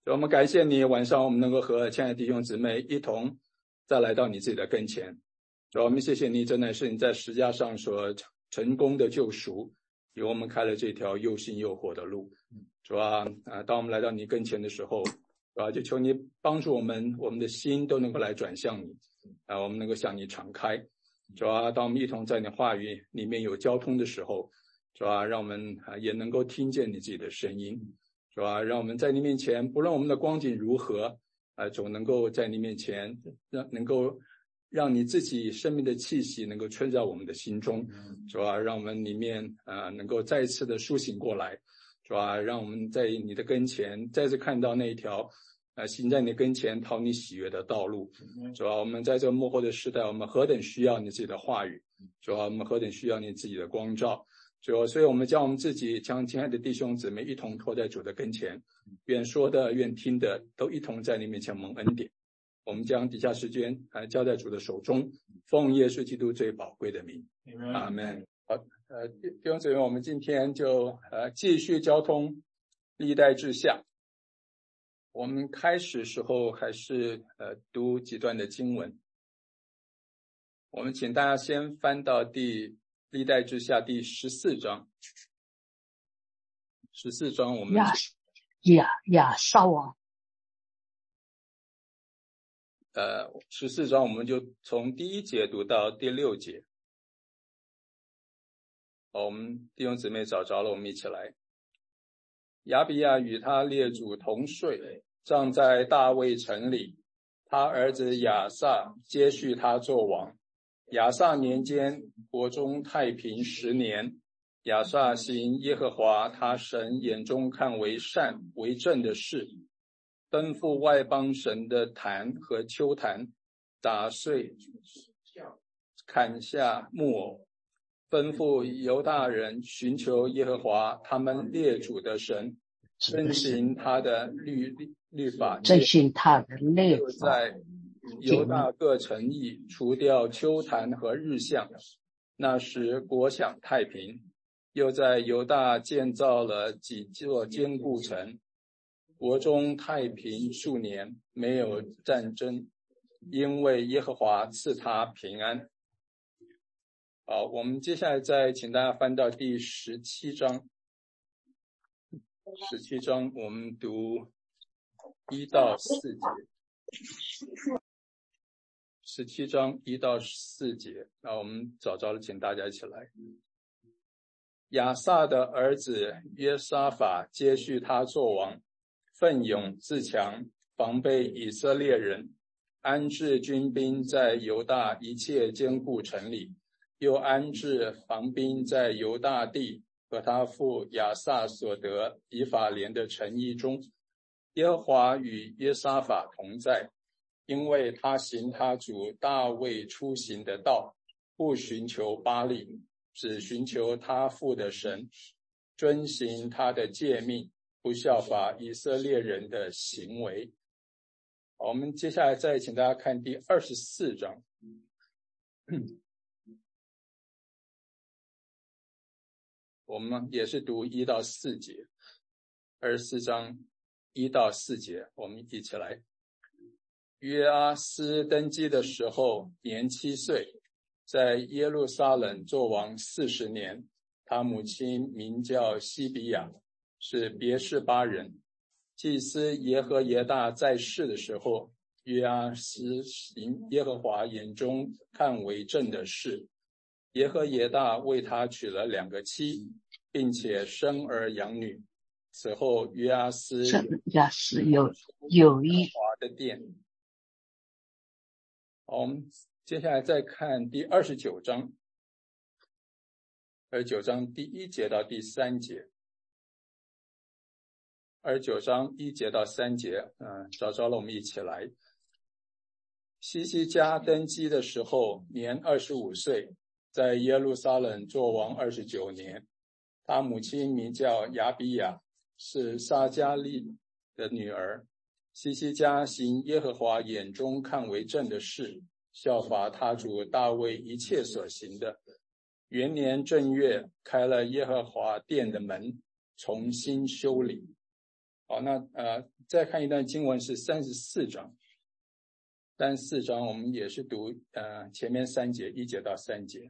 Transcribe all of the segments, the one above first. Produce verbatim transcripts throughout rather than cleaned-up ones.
我们感谢你，晚上我们能够和亲爱的弟兄姊妹一同再来到你自己的跟前。主，我们谢谢你，真的是你在十字架上所成功的救赎，给我们开了这条又新又活的路。主啊，啊，当我们来到你跟前的时候，主啊，就求你帮助我们，我们的心都能够来转向你，啊，我们能够向你敞开。主啊，当我们一同在你话语里面有交通的时候，主啊，让我们啊也能够听见你自己的声音。是吧？让我们在你面前，不论我们的光景如何，啊，总能够在你面前，让能够让你自己生命的气息能够存在我们的心中，是吧？让我们里面啊能够再一次的苏醒过来，是吧？让我们在你的跟前再次看到那一条，啊，行在你跟前讨你喜悦的道路，是吧？我们在这个末后的时代，我们何等需要你自己的话语，是吧？我们何等需要你自己的光照。主，所以我们将我们自己将亲爱的弟兄姊妹一同托在主的跟前，愿说的愿听的都一同在你面前蒙恩典。我们将底下时间啊交在主的手中，奉耶稣基督最宝贵的名，阿们。好，呃，弟兄姊妹，我们今天就呃继续交通历代志下。我们开始时候还是呃读几段的经文，我们请大家先翻到第历代志下第十四章，十四章我们亚亚亚撒王， 呃，十四章我们就从第一节读到第六节。好，我们弟兄姊妹找着了，我们一起来。亚比亚与他列祖同睡，葬在大卫城里。他儿子亚撒接续他作王。亚撒年间，国中太平十年。亚撒行耶和华他神眼中看为善为正的事，奔赴外邦神的坛和丘坛，打碎砍下木偶，吩咐犹大人寻求耶和华他们列祖的神，遵行他的律律法， 遵行他的律法， 就在犹大各城邑除掉丘坛和日像，那时国享太平。又在犹大建造了几座坚固城，国中太平数年，没有战争，因为耶和华赐他平安。好，我们接下来再请大家翻到第十七章。十七章我们读一到四节。十七章一到四节，那我们找着了，请大家一起来。亚撒的儿子约沙法接续他作王，奋勇自强，防备以色列人，安置军兵在犹大一切坚固城里，又安置防兵在犹大地和他父亚撒所得以法莲的城邑中。耶和华与约沙法同在，因为他行他主大卫出行的道，不寻求巴力，只寻求他父的神，遵行他的诫命，不效法以色列人的行为。好，我们接下来再请大家看第二十四章。我们也是读一到四节，二十四章一到四节，我们一起来。约阿斯登基的时候年七岁，在耶路撒冷作王四十年。他母亲名叫西比亚，是别是巴人。祭司耶和耶大在世的时候，约阿斯行耶和华眼中看为正的事。耶和耶大为他娶了两个妻，并且生儿养女。此后约阿斯亚斯有有一华的殿。好，我们接下来再看第二十九章，二十九章第一节到第三节，二十九章一节到三节，嗯，找着了，我们一起来。希西家登基的时候年二十五岁，在耶路撒冷作王二十九年。他母亲名叫亚比亚，是撒迦利的女儿。希西家行耶和华眼中看为正的事，效法他主大卫一切所行的。元年正月，开了耶和华殿的门，重新修理。 好，那呃，再看一段经文是三十四章，三十四章我们也是读呃前面三节，一节到三节。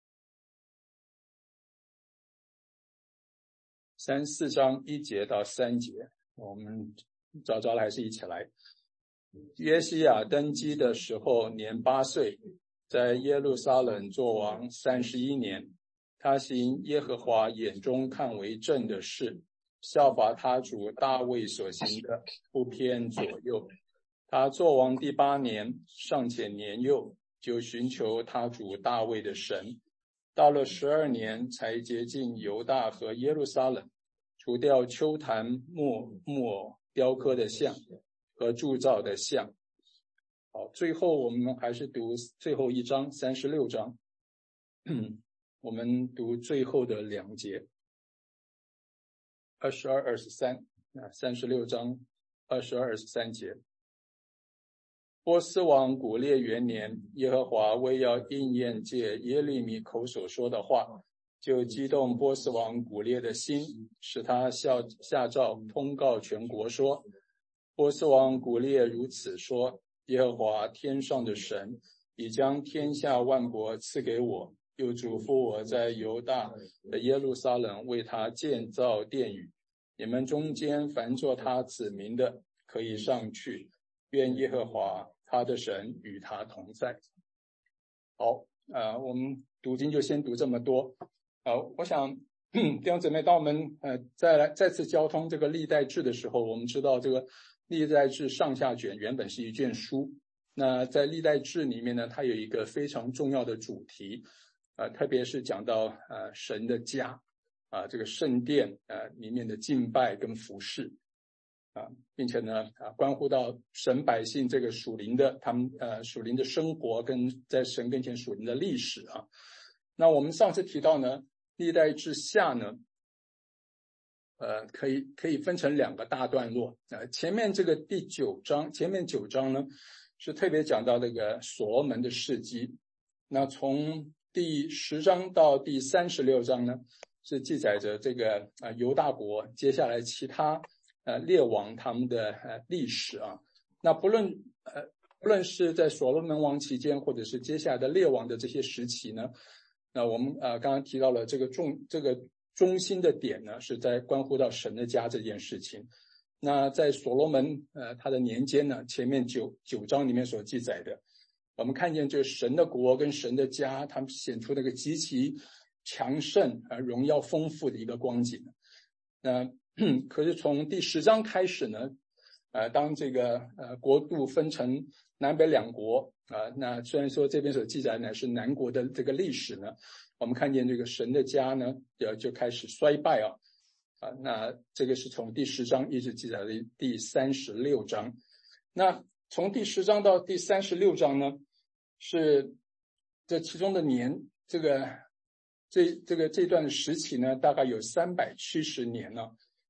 三十四章一节到三节，我们找着了还是一起来。约西亚登基的时候年八岁，在耶路撒冷作王三十一年。他行耶和华眼中看为正的事，效法他主大卫所行的，不偏左右。他作王第八年，尚且年幼，就寻求他主大卫的神。到了十二年，才洁净犹大和耶路撒冷，除掉丘坛木木偶雕刻的像和铸造的像。好，最后我们还是读最后一章三十六章，我们读最后的两节，二十二、二十三啊，三十六章二十二、二十三节。波斯王古列元年，耶和华为要应验借耶利米口所说的话，就激动波斯王古列的心，使他下下诏通告全国说：波斯王古列如此说，耶和华天上的神已将天下万国赐给我，又嘱咐我在犹大的耶路撒冷为他建造殿宇。你们中间凡做他子民的，可以上去，愿耶和华他的神与他同在。好，呃，我们读经就先读这么多。呃，我想弟兄姊妹，当我们呃再来再次交通这个历代志的时候，我们知道这个历代志上下卷原本是一卷书。那在历代志里面呢，它有一个非常重要的主题，呃，特别是讲到呃神的家啊、呃，这个圣殿呃里面的敬拜跟服侍啊，并且呢啊关乎到神百姓这个属灵的他们呃属灵的生活跟在神跟前属灵的历史啊。那我们上次提到呢，历代志下呢，呃，可以可以分成两个大段落。呃，前面这个第九章，前面九章呢，是特别讲到这个所罗门的事迹。那从第十章到第三十六章呢，是记载着这个啊、呃、犹大国接下来其他呃列王他们的呃历史啊。那不论呃不论是在所罗门王期间，或者是接下来的列王的这些时期呢。那我们呃刚刚提到了这个重这个中心的点呢，是在关乎到神的家这件事情。那在所罗门呃他的年间呢，前面九九章里面所记载的，我们看见这神的国跟神的家，他们显出那个极其强盛而荣耀丰富的一个光景。那可是从第十章开始呢，呃当这个呃国度分成南北两国啊，那虽然说这边所记载呢是南国的这个历史呢，我们看见这个神的家呢，就就开始衰败啊，啊，那这个是从第十章一直记载的第三十六章。那从第十章到第三十六章呢，是这其中的年，这个这这个这段时期呢，大概有三百七十年了。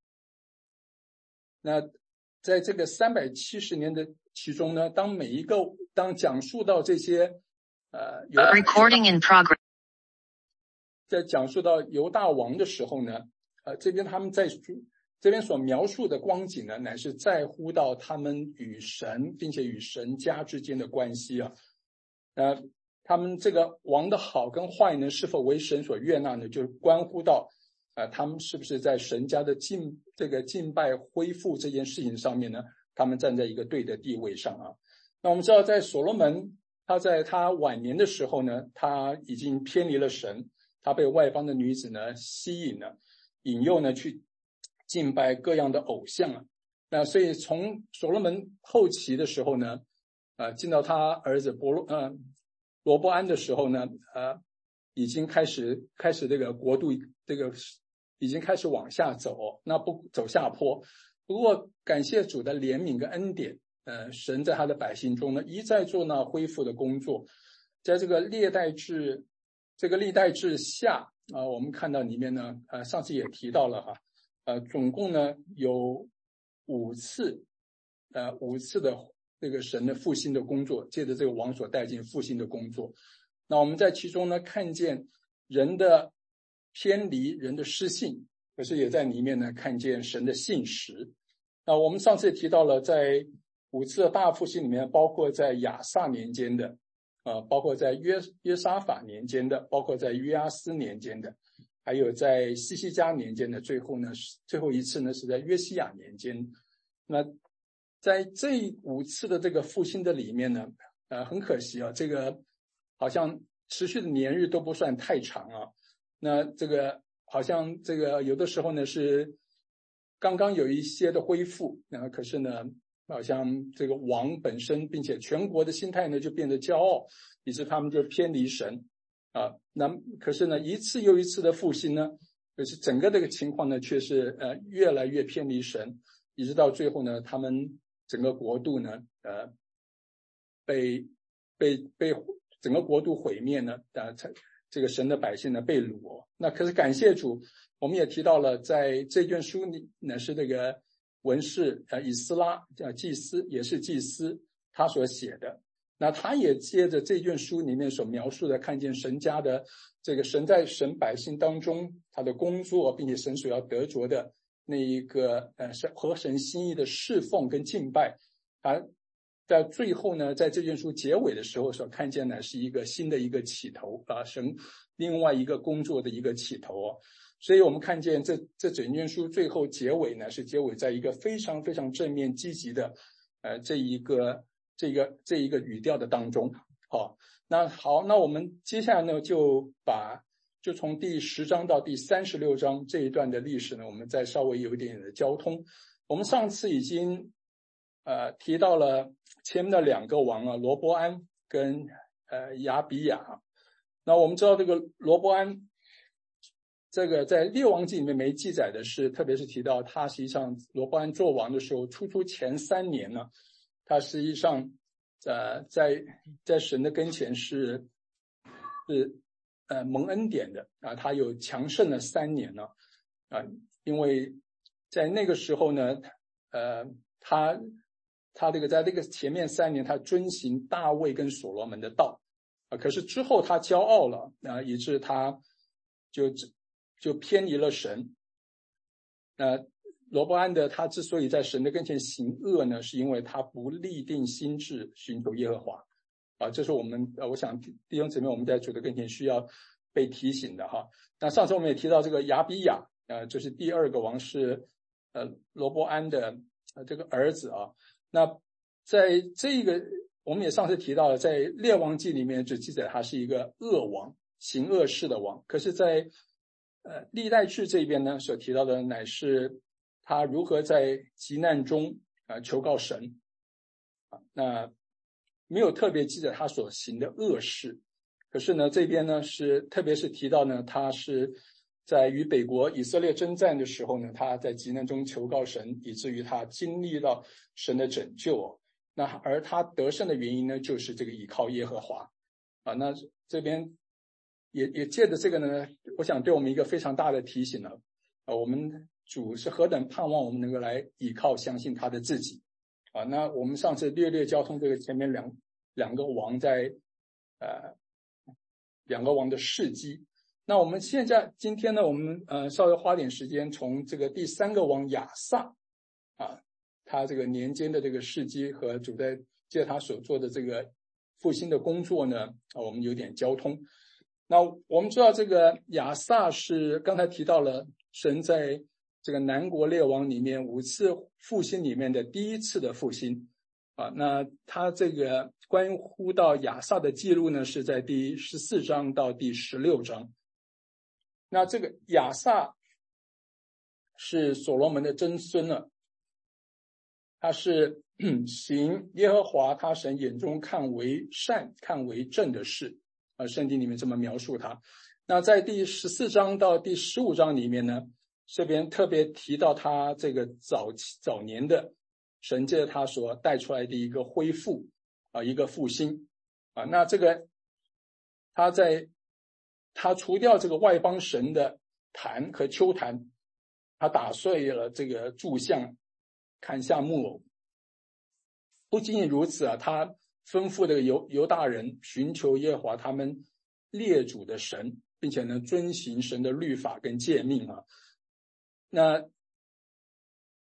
那在这个三百七十年的其中呢，当每一个当讲述到这些呃犹大 Recording in progress 在讲述到犹大王的时候呢，呃这边他们在这边所描述的光景呢，乃是在乎到他们与神并且与神家之间的关系啊。呃他们这个王的好跟坏呢，是否为神所悦纳呢，就关乎到呃他们是不是在神家的敬这个敬拜恢复这件事情上面呢，他们站在一个对的地位上啊。那我们知道在所罗门他在他晚年的时候呢，他已经偏离了神，他被外邦的女子呢吸引了，引诱呢去敬拜各样的偶像啊。那所以从所罗门后期的时候呢，呃进到他儿子伯罗呃罗波安的时候呢，呃已经开始开始这个国度这个已经开始往下走，那不走下坡。不过感谢主的怜悯跟恩典，呃，神在他的百姓中呢，一再做那恢复的工作。在这个历代志，这个历代志下啊、呃，我们看到里面呢，呃，上次也提到了哈，呃，总共呢有五次，呃，五次的这个神的复兴的工作，借着这个王所带进复兴的工作。那我们在其中呢，看见人的偏离，人的失信，可是也在里面呢看见神的信实。 那我们上次也提到了，在五次的大复兴里面，包括在亚萨年间的，呃，包括在约约沙法年间的，包括在约阿斯年间的，还有在西西家年间的，最后呢，最后一次呢是在约西亚年间。那在这五次的这个复兴的里面呢，呃，很可惜啊，这个好像持续的年日都不算太长啊。那这个好像这个有的时候呢是刚刚有一些的恢复，那可是呢，好像这个王本身，并且全国的心态呢就变得骄傲，以致他们就偏离神啊。那可是呢，一次又一次的复兴呢，就是整个这个情况呢，却是呃越来越偏离神，一直到最后呢，他们整个国度呢，呃，被被被整个国度毁灭呢，呃，这个神的百姓呢被掳。那可是感谢主，我们也提到了，在这卷书里呢是这个文士呃以斯拉呃祭司，也是祭司他所写的。那他也接着这卷书里面所描述的，看见神家的这个神在神百姓当中他的工作，并且神所要得着的那一个呃合神心意的侍奉跟敬拜，他在最后呢，在这卷书结尾的时候所看见呢，是一个新的一个起头啊，神另外一个工作的一个起头哦。所以我们看见这这整卷书最后结尾呢，是结尾在一个非常非常正面积极的呃这一个这个这一个语调的当中。好，那好，那我们接下来呢就把就从第十章到第三十六章这一段的历史呢，我们再稍微有一点点的交通。我们上次已经呃提到了前面的两个王啊，罗波安跟呃亚比亚。那我们知道这个罗波安，这个在列王记里面没记载的是，特别是提到他实际上罗波安做王的时候，初初前三年呢，他实际上呃在在神的跟前是是呃蒙恩典的啊，他有强盛了三年呢啊，因为在那个时候呢，呃他他这个在这个前面三年，他遵行大卫跟所罗门的道啊，可是之后他骄傲了啊，以致他就就偏离了神。那罗波安的他之所以在神的跟前行恶呢，是因为他不立定心志寻求耶和华啊，这是我们呃，我想弟兄姊妹我们在主的跟前需要被提醒的哈。那上次我们也提到这个亚比亚，呃，就是第二个王是呃罗波安的呃这个儿子啊。那在这个我们也上次提到了，在列王记里面只记载他是一个恶王，行恶事的王。可是在呃历代志这边呢，所提到的乃是他如何在急难中啊、呃、求告神啊，那没有特别记载他所行的恶事。可是呢，这边呢是特别是提到呢，他是在与北国以色列征战的时候呢，他在急难中求告神，以至于他经历到神的拯救哦。那而他得胜的原因呢，就是这个依靠耶和华啊。那这边也也借着这个呢，我想对我们一个非常大的提醒了啊，我们主是何等盼望我们能够来依靠相信他的自己啊。那我们上次略略交通这个前面两两个王在呃两个王的事迹。那我们现在今天呢，我们呃稍微花点时间从这个第三个王亚萨啊，他这个年间的这个事迹和主在借他所做的这个复兴的工作呢，啊，我们有点交通。那我们知道这个亚萨是刚才提到了神在这个南国列王里面五次复兴里面的第一次的复兴啊。那他这个关乎到亚萨的记录呢，是在第十四章到第十六章。那这个亚萨是所罗门的曾孙了，他是行耶和华他神眼中看为善看为正的事啊，圣经里面这么描述他。那在第十四章到第十五章里面呢，这边特别提到他这个早早年的神借他所带出来的一个恢复啊，一个复兴啊。那这个他在他除掉这个外邦神的坛和丘坛，他打碎了这个柱像，砍下木偶。不仅仅如此啊，他吩咐这个犹犹大人寻求耶和华他们列祖的神，并且呢遵行神的律法跟诫命啊。那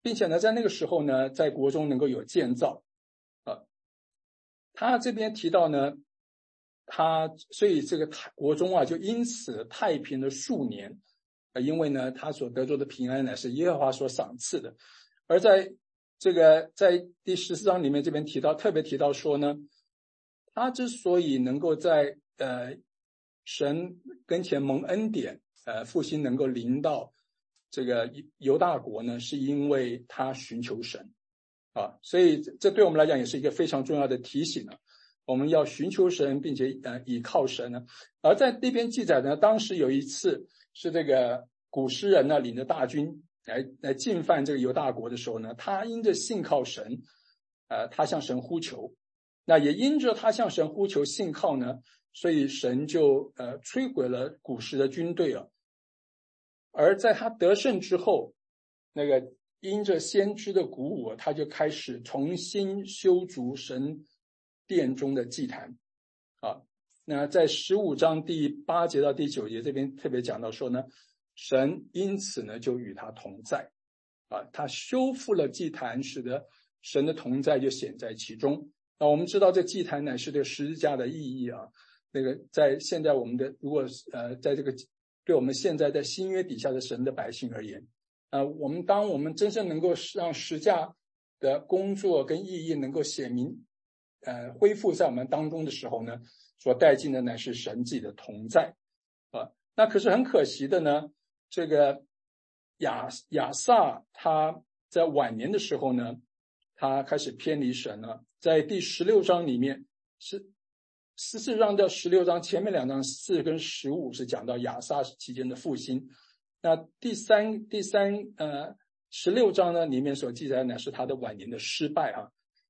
并且呢，在那个时候呢，在国中能够有建造啊。他这边提到呢，他所以这个国中啊，就因此太平了数年，啊，因为呢，他所得着的平安乃是耶和华所赏赐的。而在这个在第十四章里面这边提到，特别提到说呢，他之所以能够在呃神跟前蒙恩典，呃复兴能够临到这个犹大国呢，是因为他寻求神啊，所以这对我们来讲也是一个非常重要的提醒啊。我们要寻求神，并且呃倚靠神呢。而在那边记载呢，当时有一次是这个古诗人呢领着大军来来进犯这个犹大国的时候呢，他因着信靠神，呃，他向神呼求，那也因着他向神呼求信靠呢，所以神就呃摧毁了古时的军队啊。而在他得胜之后，那个因着先知的鼓舞，他就开始重新修筑神殿中的祭坛啊。那在十五章第八节到第九节这边特别讲到说呢，神因此呢就与他同在啊，他修复了祭坛，使得神的同在就显在其中。那我们知道这祭坛乃是对十字架的意义啊。那个在现在我们的如果呃在这个对我们现在在新约底下的神的百姓而言，呃，我们当我们真正能够让十字架的工作跟意义能够显明，呃，恢复在我们当中的时候呢，所带进的乃是神自己的同在啊。那可是很可惜的呢，这个亚亚撒他在晚年的时候呢，他开始偏离神了。在第十六章里面是十四章到十六章前面两章四跟十五是讲到亚撒期间的复兴，那第三第三呃十六章呢里面所记载呢是他的晚年的失败啊。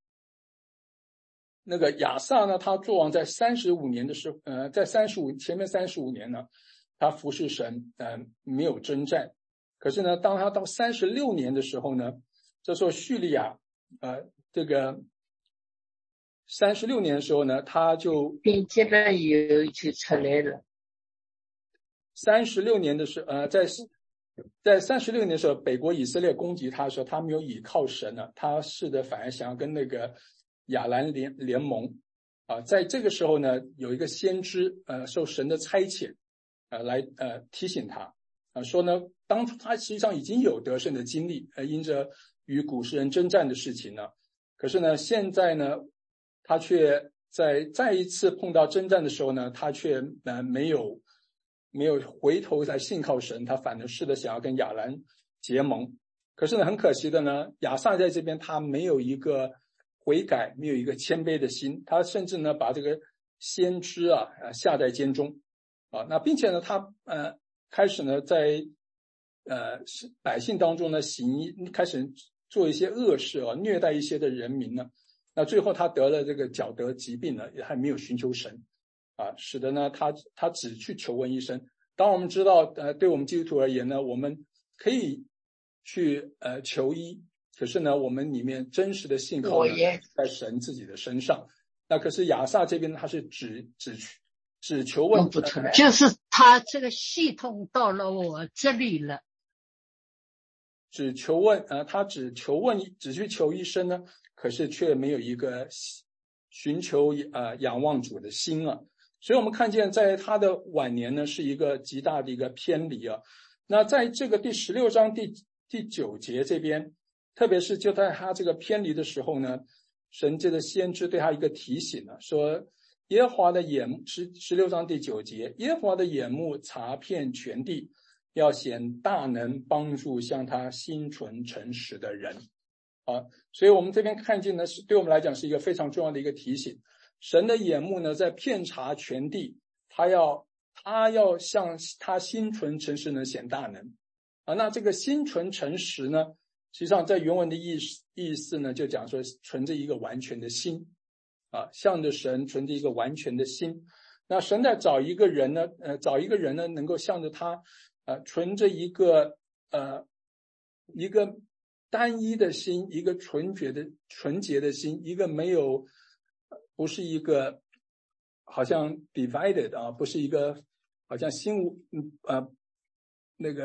那个亚撒呢，他作王在三十五年的时候，呃，在三十五前面三十五年呢，他服侍神，呃，没有征战。可是呢，当他到三十六年的时候呢，这时候叙利亚，呃，这个三十六年的时候呢，他就边界的油就出来了。 三十六年的时候，呃，在在三十六年的时候，北国以色列攻击他的时候，他没有倚靠神呢，他试着反而想要跟那个亚兰联联盟啊。在这个时候呢，有一个先知，呃，受神的差遣，呃，来呃提醒他，啊，说呢，当初他实际上已经有得胜的经历，呃，因着与古时人征战的事情呢，可是呢，现在呢，他却在再一次碰到征战的时候呢，他却呃没有没有回头来信靠神，他反而是的想要跟亚兰结盟。可是呢，很可惜的呢，亚撒在这边他没有一个悔改，没有一个谦卑的心，他甚至呢把这个先知啊下在监中啊，那并且呢他呃开始呢在呃百姓当中呢行开始做一些恶事啊，虐待一些的人民呢，那最后他得了这个脚得疾病呢，也还没有寻求神啊，使得呢他他只去求问医生。当我们知道呃对我们基督徒而言呢，我们可以去呃求医，可是呢我们里面真实的信靠呢在神自己的身上。那可是亚撒这边他是只只只求问不出来，就是他这个系统到了我这里了， 只求问呃他只求问只去求医生呢，可是却没有一个寻求呃仰望主的心啊。所以我们看见在他的晚年呢是一个极大的一个偏离啊。那在这个第十六章第第九节这边，特别是就在他这个偏离的时候呢，神界的先知对他一个提醒呢，说耶和华的眼目十十六章第九节，耶和华的眼目察遍全地，要显大能帮助向他心存诚实的人啊。所以我们这边看见呢，是对我们来讲是一个非常重要的一个提醒。神的眼目呢，在遍察全地，他要他要向他心存诚实能显大能啊。那这个心存诚实呢，实际上在原文的意思意思呢，就讲说存着一个完全的心啊，向着神存着一个完全的心。那神在找一个人呢，呃，找一个人呢，能够向着他，呃，存着一个呃一个单一的心，一个纯洁的纯洁的心，一个没有。不是一个好像 divided 啊，不是一个好像心无呃那个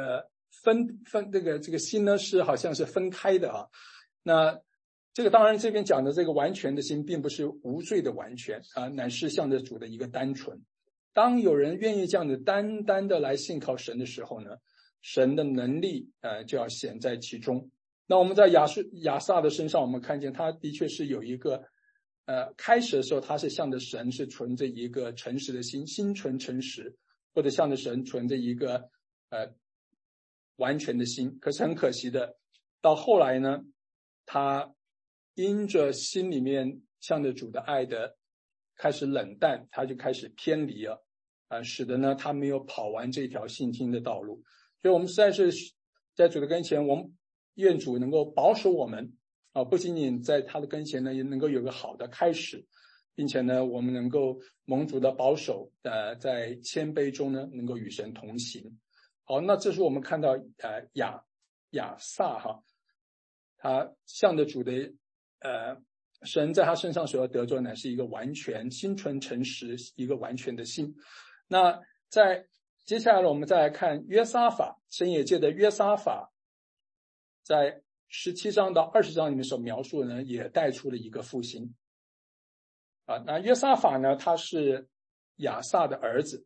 分分这个这个心呢是好像是分开的啊。那这个当然这边讲的这个完全的心，并不是无罪的完全啊，乃是向着主的一个单纯。当有人愿意这样的单单的来信靠神的时候呢，神的能力呃就要显在其中。那我们在亚述亚萨的身上，我们看见他的确是有一个呃开始的时候，他是向着神是存着一个诚实的心，心存诚实，或者向着神存着一个呃完全的心。可是很可惜的，到后来呢，他因着心里面向着主的爱的开始冷淡，他就开始偏离了啊，使得呢他没有跑完这条信心的道路。所以我们实在是在主的跟前，我们愿主能够保守我们啊，不仅仅在他的跟前呢，也能够有个好的开始，并且呢，我们能够蒙主的保守，呃，在谦卑中呢，能够与神同行。好，那这是我们看到呃亚亚萨哈，他向着主的呃神在他身上所要得着乃是一个完全心存诚实，一个完全的心。那在接下来我们再来看约沙法，神也借的约沙法，在十七章到二十章里面所描述的呢，也带出了一个复兴啊。那约沙法呢，他是亚萨的儿子，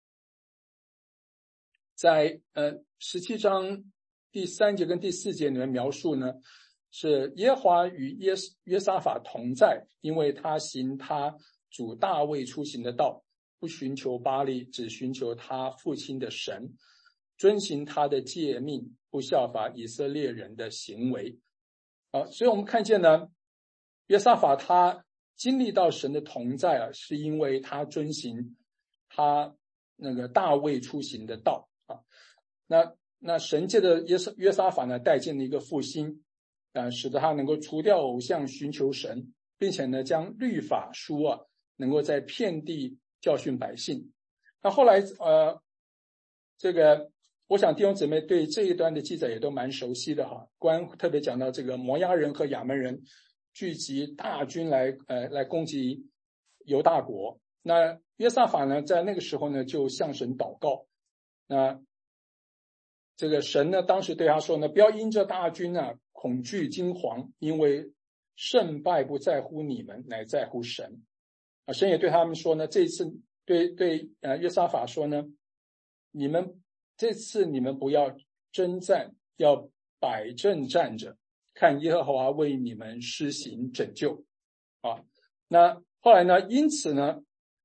在呃十七章第三节跟第四节里面描述呢，是耶和华与约约沙法同在，因为他行他主大卫出行的道，不寻求巴力，只寻求他父亲的神，遵行他的诫命，不效法以色列人的行为。啊，所以我们看见呢，约沙法他经历到神的同在啊，是因为他遵行他那个大卫出行的道啊。那那神借的约约沙法呢，带进了一个复兴，啊，使得他能够除掉偶像，寻求神，并且呢，将律法书啊，能够在遍地教训百姓。那后来呃，这个我想弟兄姊妹对这一段的记载也都蛮熟悉的哈。关特别讲到这个摩押人和亚扪人聚集大军来呃来攻击犹大国。那约沙法呢，在那个时候呢，就向神祷告。那这个神呢，当时对他说呢，不要因这大军啊恐惧惊惶，因为胜败不在乎你们，乃在乎神。啊，神也对他们说呢，这一次对对呃约沙法说呢，你们这次你们不要征战，要摆阵站着，看耶和华为你们施行拯救。啊，那后来呢，因此呢，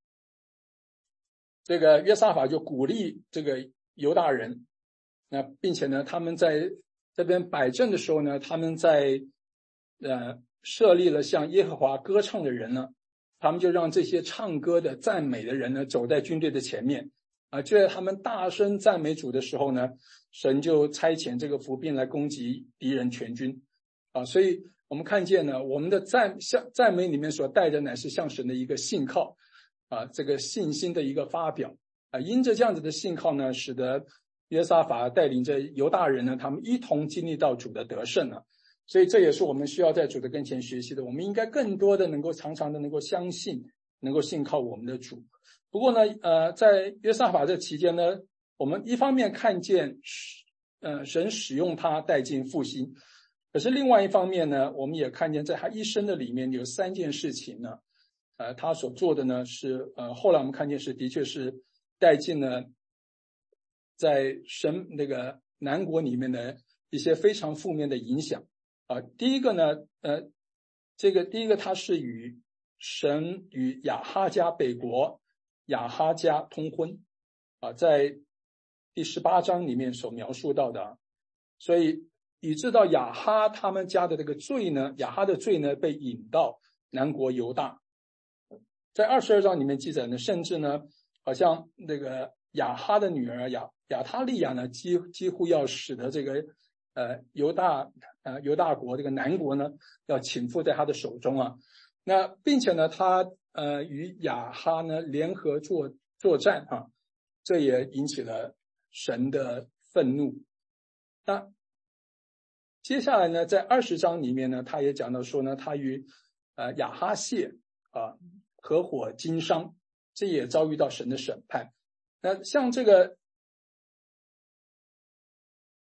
这个约沙法就鼓励这个犹大人，那并且呢，他们在这边摆阵的时候呢，他们在呃设立了向耶和华歌唱的人呢，他们就让这些唱歌的赞美的人呢走在军队的前面啊，就在他们大声赞美主的时候呢，神就差遣这个伏兵来攻击敌人全军啊。所以我们看见呢，我们的赞向赞美里面所带的乃是向神的一个信靠啊，这个信心的一个发表啊。因着这样子的信靠呢，使得约沙法带领着犹大人呢，他们一同经历到主的得胜了。所以这也是我们需要在主的跟前学习的。我们应该更多的能够常常的能够相信，能够信靠我们的主。不过呢，呃，在约沙法这期间呢，我们一方面看见呃神使用他带进复兴，可是另外一方面呢，我们也看见在他一生的里面有三件事情呢，呃，他所做的呢是呃，后来我们看见是的确是带进了在神那个南国里面的一些非常负面的影响。啊，第一个呢，呃，这个第一个他是与神与亚哈家北国亚哈家通婚，啊，在第十八章里面所描述到的，所以以致到亚哈他们家的这个罪呢，亚哈的罪呢被引到南国犹大，在二十二章里面记载呢，甚至呢，好像那个亚哈的女儿亚亚他利亚呢，几几乎要使得这个。呃，犹大呃犹大国这个南国呢，要倾覆在他的手中啊。那并且呢，他呃与亚哈呢联合作作战啊，这也引起了神的愤怒。那接下来呢，在二十章里面呢，他也讲到说呢，他与呃亚哈谢啊合伙经商，这也遭遇到神的审判。那像这个。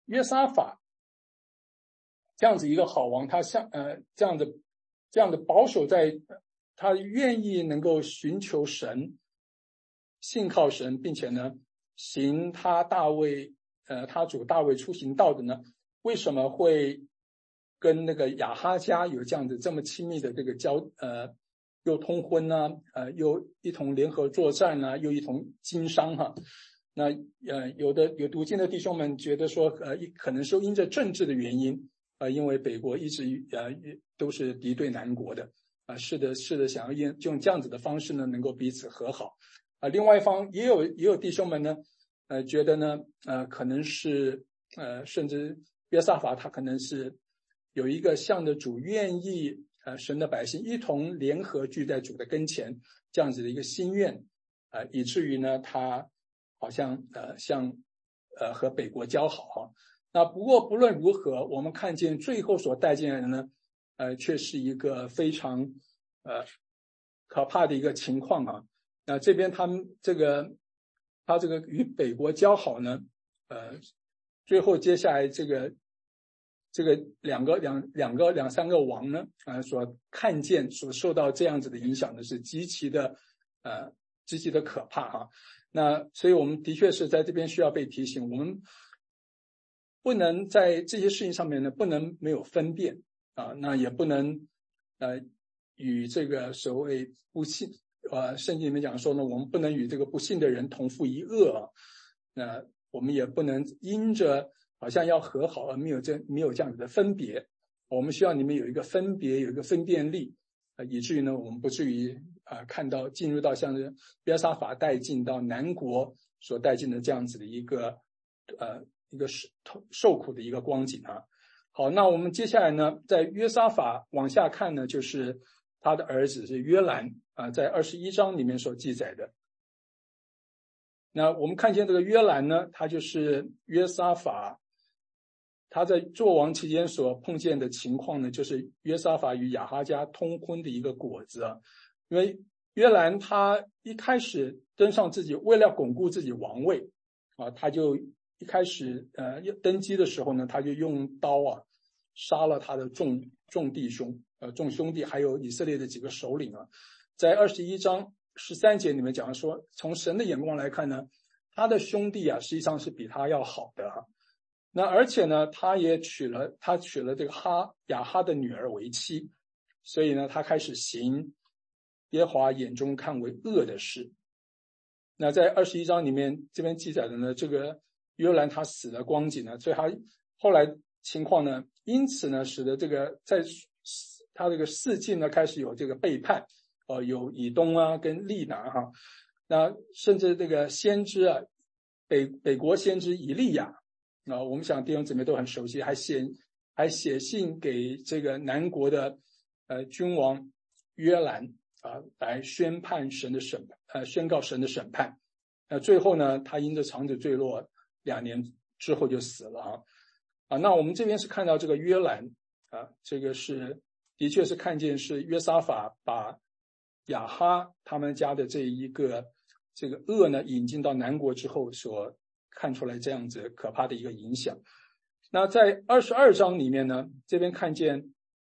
约沙法这样子一个好王，他像呃这样的这样的保守在，他愿意能够寻求神，信靠神，并且呢行他大卫呃他主大卫出行道的呢，为什么会跟那个亚哈家有这样子这么亲密的这个交呃又通婚呢、啊，呃又一同联合作战呢、啊，又一同经商哈、啊。那呃有的有读经的弟兄们觉得说呃可能是因着政治的原因，呃因为北国一直呃都是敌对南国的啊、呃，是的是的想要用用这样子的方式呢能够彼此和好啊、呃。另外一方也有也有弟兄们呢呃觉得呢呃可能是呃甚至约沙法他可能是有一个向着主愿意呃神的百姓一同联合聚在主的跟前这样子的一个心愿啊、呃，以至于呢他好像呃像呃和北国交好哈。那不过不论如何，我们看见最后所带进来的呢呃却是一个非常呃可怕的一个情况啊。那这边他们这个他这个与北国交好呢呃最后接下来这个这个两个两两个两三个王呢呃所看见所受到这样子的影响呢是极其的呃极其的可怕哈。那所以我们的确是在这边需要被提醒，我们不能在这些事情上面呢不能没有分辨啊，那也不能呃与这个所谓不信呃圣经里面讲说呢，我们不能与这个不信的人同负一恶啊，那我们也不能因着好像要和好而没有这没有这样子的分别，我们需要你们有一个分别，有一个分辨力，呃，以至于呢，我们不至于啊、呃、看到进入到像约沙法带进到南国所带进的这样子的一个呃一个受苦的一个光景啊。好，那我们接下来呢，在约沙法往下看呢，就是他的儿子是约兰啊、呃，在二十一章里面所记载的。那我们看见这个约兰呢，他就是约沙法他在做王期间所碰见的情况呢，就是约沙法与亚哈家通婚的一个果子啊。因为约兰他一开始登上自己，为了巩固自己王位啊，他就一开始呃登基的时候呢，他就用刀啊杀了他的众众弟兄呃众兄弟，还有以色列的几个首领啊。在二十一章十三节里面讲说，从神的眼光来看呢，他的兄弟啊实际上是比他要好的哈、啊。那而且呢，他也娶了他娶了这个哈亚哈的女儿为妻，所以呢，他开始行耶和华眼中看为恶的事。那在二十一章里面这边记载的呢，这个约兰他死的光景呢，所以他后来情况呢，因此呢，使得这个在他这个世境呢开始有这个背叛，呃，有以东啊跟利拿哈，那甚至这个先知啊，北北国先知以利亚。啊，我们想弟兄姊妹都很熟悉，还写还写信给这个南国的呃君王约兰啊，来宣判神的审呃宣告神的审判。那最后呢，他因着肠子坠落，两年之后就死了啊啊。那我们这边是看到这个约兰啊，这个是的确是看见是约沙法把亚哈他们家的这一个这个恶呢引进到南国之后所看出来这样子可怕的一个影响。那在二十二章里面呢，这边看见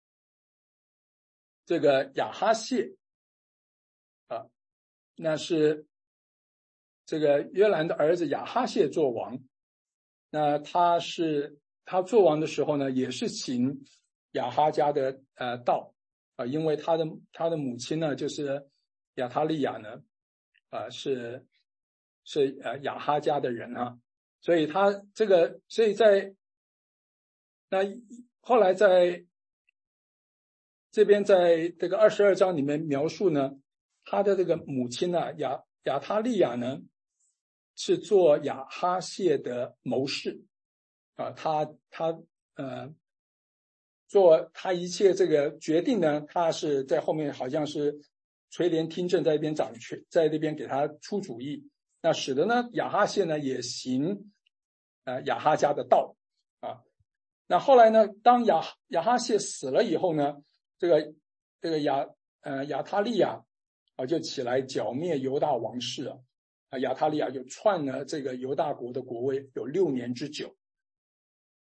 这个亚哈谢啊，那是这个约兰的儿子亚哈谢做王。那他是他做王的时候呢，也是行亚哈家的呃道啊，因为他的他的母亲呢就是亚他利亚呢啊是是呃亚哈家的人啊，所以他这个所以在那后来在这边在这个二十二章里面描述呢，他的这个母亲呢亚亚他利亚呢是做亚哈谢的谋士啊，他他呃做他一切这个决定呢，他是在后面好像是垂帘听政，在一边掌权，在那边给他出主意。那使得呢亚哈谢呢也行呃亚哈家的道啊。那后来呢，当亚亚哈谢死了以后呢，这个这个亚呃亚他利亚啊就起来剿灭犹大王室啊，啊亚他利亚就篡了这个犹大国的国位有六年之久。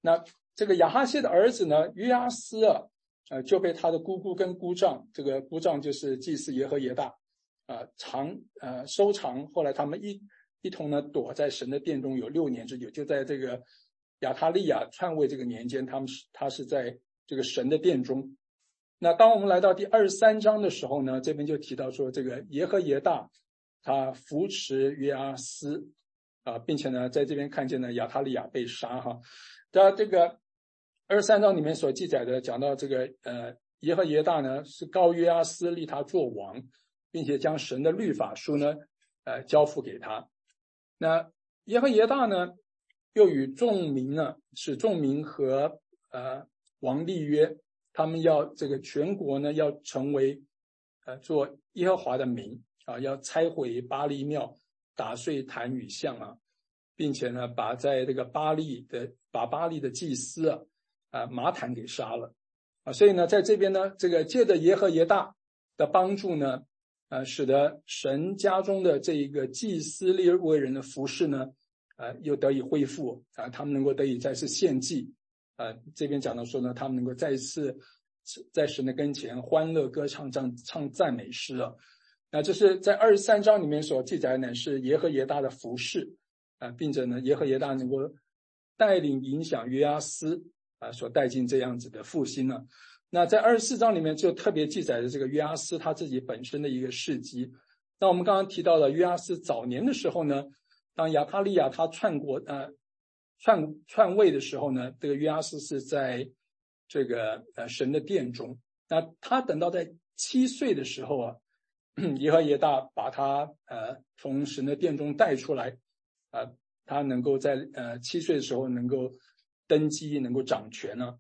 那这个亚哈谢的儿子呢，约阿斯啊，呃，就被他的姑姑跟姑丈，这个姑丈就是祭司耶和耶大，呃，藏呃收藏。后来他们一一同呢躲在神的殿中有六年之久，就在这个亚他利亚篡位这个年间，他们是他是在这个神的殿中。那当我们来到第二十三章的时候呢，这边就提到说，这个耶和耶大他扶持约阿斯啊，并且呢，在这边看见呢亚他利亚被杀哈。在这个二十三章里面所记载的，讲到这个呃耶和耶大呢是膏约阿斯立他做王，并且将神的律法书呢呃交付给他。那耶和耶大呢又与众民呢使众民和呃王立约，他们要这个全国呢要成为呃做耶和华的民啊，要拆毁巴力庙，打碎坛与像啊，并且呢把在这个巴力的把巴力的祭司啊啊马坦给杀了啊。所以呢在这边呢，这个借着耶和耶大的帮助呢，呃使得神家中的这一个祭司利未人的服事呢呃又得以恢复啊，他们能够得以再次献祭。呃，这边讲到说呢，他们能够再一次在神的跟前欢乐歌唱，唱唱赞美诗啊。那这是在二十三章里面所记载的呢，是耶和耶大的服事啊、呃，并且呢，耶和耶大能够带领影响约阿斯啊、呃，所带进这样子的复兴呢。那在二十四章里面就特别记载了这个约阿斯他自己本身的一个事迹。那我们刚刚提到了约阿斯早年的时候呢，当亚他利亚他篡国呃。篡篡位的时候呢，这个约阿斯是在这个呃神的殿中。那他等到在七岁的时候啊，耶和耶大把他呃从神的殿中带出来啊、呃，他能够在呃七岁的时候能够登基，能够掌权呢。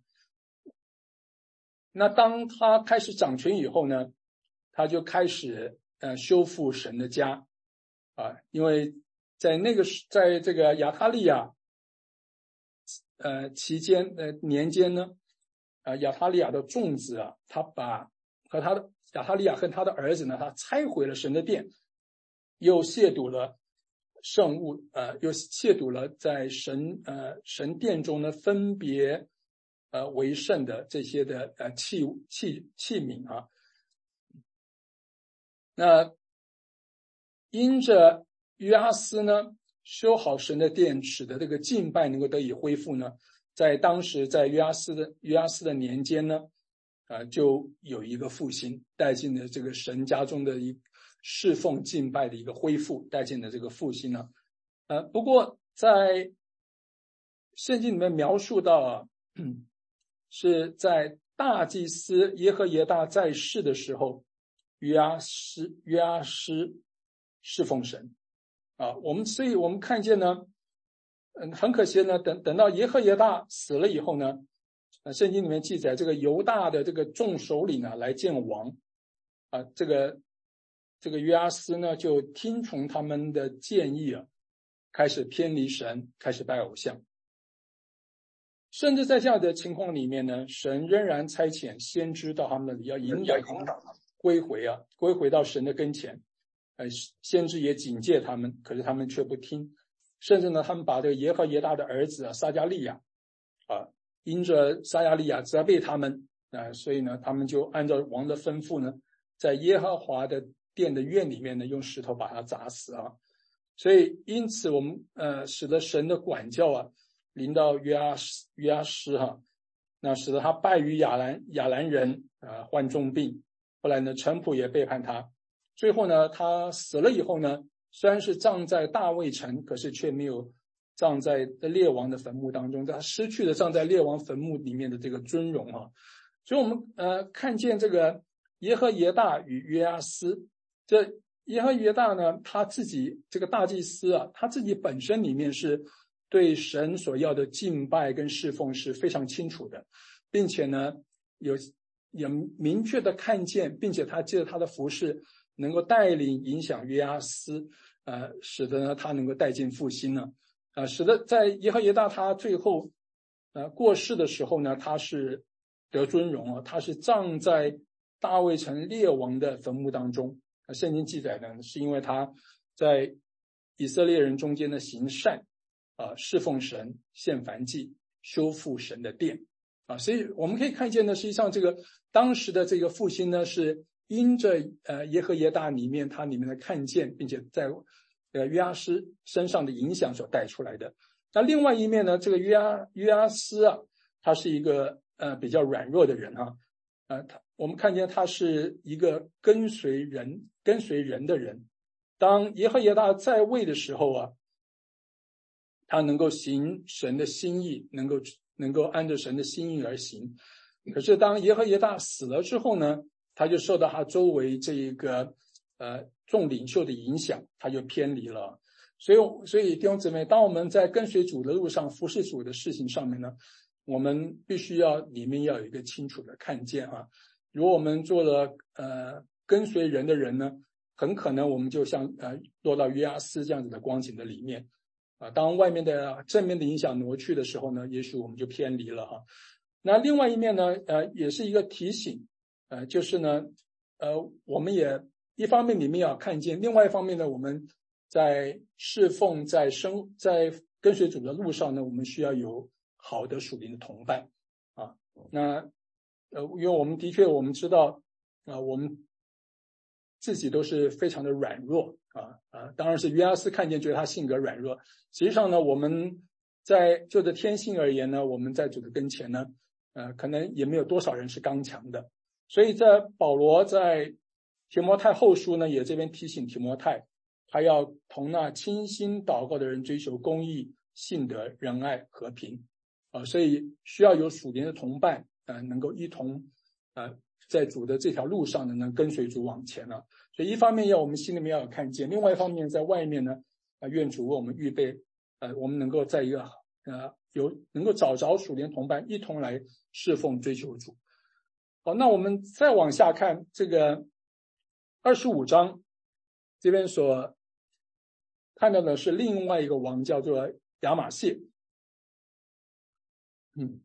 那当他开始掌权以后呢，他就开始呃修复神的家啊，因为在那个在这个亚他利亚。呃，期间呃年间呢，呃亚他利亚的众子啊，他把和他的亚他利亚和他的儿子呢，他拆毁了神的殿，又亵渎了圣物，呃，又亵渎了在神呃神殿中呢分别呃为圣的这些的呃器器器皿啊。那因着约阿斯呢修好神的殿，使得这个敬拜能够得以恢复呢，在当时在约阿斯的约阿斯的年间呢，呃，就有一个复兴，带进了这个神家中的一侍奉敬拜的一个恢复，带进了这个复兴呢。呃，不过在圣经里面描述到啊，是在大祭司耶和耶大在世的时候，约阿斯约阿斯侍奉神。啊，我们所以我们看见呢，嗯，很可惜呢，等等到耶和耶大死了以后呢，呃，圣经里面记载这个犹大的这个众首领呢来见王，啊，这个这个约阿斯呢就听从他们的建议啊，开始偏离神，开始拜偶像，甚至在这样的情况里面呢，神仍然差遣先知到他们那里，要引导他们归回啊，归回到神的跟前。呃，先知也警戒他们，可是他们却不听，甚至呢，他们把这个耶和耶大的儿子啊撒迦利亚啊，因着撒迦利亚责备他们啊，所以呢，他们就按照王的吩咐呢，在耶和华的殿的院里面呢，用石头把他砸死啊。所以因此我们呃，使得神的管教啊，临到约阿斯约阿斯哈、啊，那使得他败于亚兰亚兰人啊，患重病。后来呢，臣仆也背叛他。最后呢，他死了以后呢，虽然是葬在大卫城，可是却没有葬在列王的坟墓当中，他失去了葬在列王坟墓里面的这个尊荣啊。所以我们呃看见这个耶和耶大与约阿斯，这耶和耶大呢，他自己这个大祭司啊，他自己本身里面是对神所要的敬拜跟侍奉是非常清楚的，并且呢有有明确的看见，并且他借着他的服事能够带领影响约阿斯，呃，使得呢他能够带进复兴呢，啊、呃，使得在耶和耶大他最后呃过世的时候呢，他是得尊荣啊，他是葬在大卫城列王的坟墓当中。啊，圣经记载呢，是因为他在以色列人中间的行善，啊、呃，侍奉神，献燔祭， 修复神的殿啊。所以我们可以看见呢，实际上这个当时的这个复兴呢，是因着呃耶和耶大里面他里面的看见，并且在呃约阿斯身上的影响所带出来的。那另外一面呢，这个约阿约阿斯啊，他是一个呃比较软弱的人哈、啊，呃，他我们看见他是一个跟随人跟随人的人。当耶和耶大在位的时候啊，他能够行神的心意，能够能够按照神的心意而行。可是当耶和耶大死了之后呢，他就受到他周围这一个呃众领袖的影响，他就偏离了。所以所以弟兄姊妹，当我们在跟随主的路上，服侍主的事情上面呢，我们必须要里面要有一个清楚的看见啊。如果我们做了呃跟随人的人呢，很可能我们就像呃落到约阿斯这样子的光景的里面啊。当外面的正面的影响挪去的时候呢，也许我们就偏离了哈。那另外一面呢，呃，也是一个提醒，呃，就是呢，呃，我们也一方面里面要看见，另外一方面呢，我们在侍奉、在生、在跟随主的路上呢，我们需要有好的属灵的同伴啊。那呃，因为我们的确我们知道啊、呃，我们自己都是非常的软弱啊啊，当然是约阿斯看见觉得他性格软弱，实际上呢，我们在就着天性而言呢，我们在主的跟前呢。呃，可能也没有多少人是刚强的，所以在保罗在提摩太后书呢，也这边提醒提摩太，他要同那倾心祷告的人追求公义、信德、仁爱、和平，呃，所以需要有属灵的同伴，呃，能够一同呃在主的这条路上呢，能跟随主往前了。所以一方面要我们心里面要有看见，另外一方面在外面呢，呃，愿主为我们预备，呃，我们能够在一个呃有能够找着属灵同伴，一同来侍奉追求主。好，那我们再往下看这个二十五章，这边所看到的是另外一个王，叫做亚玛谢。嗯，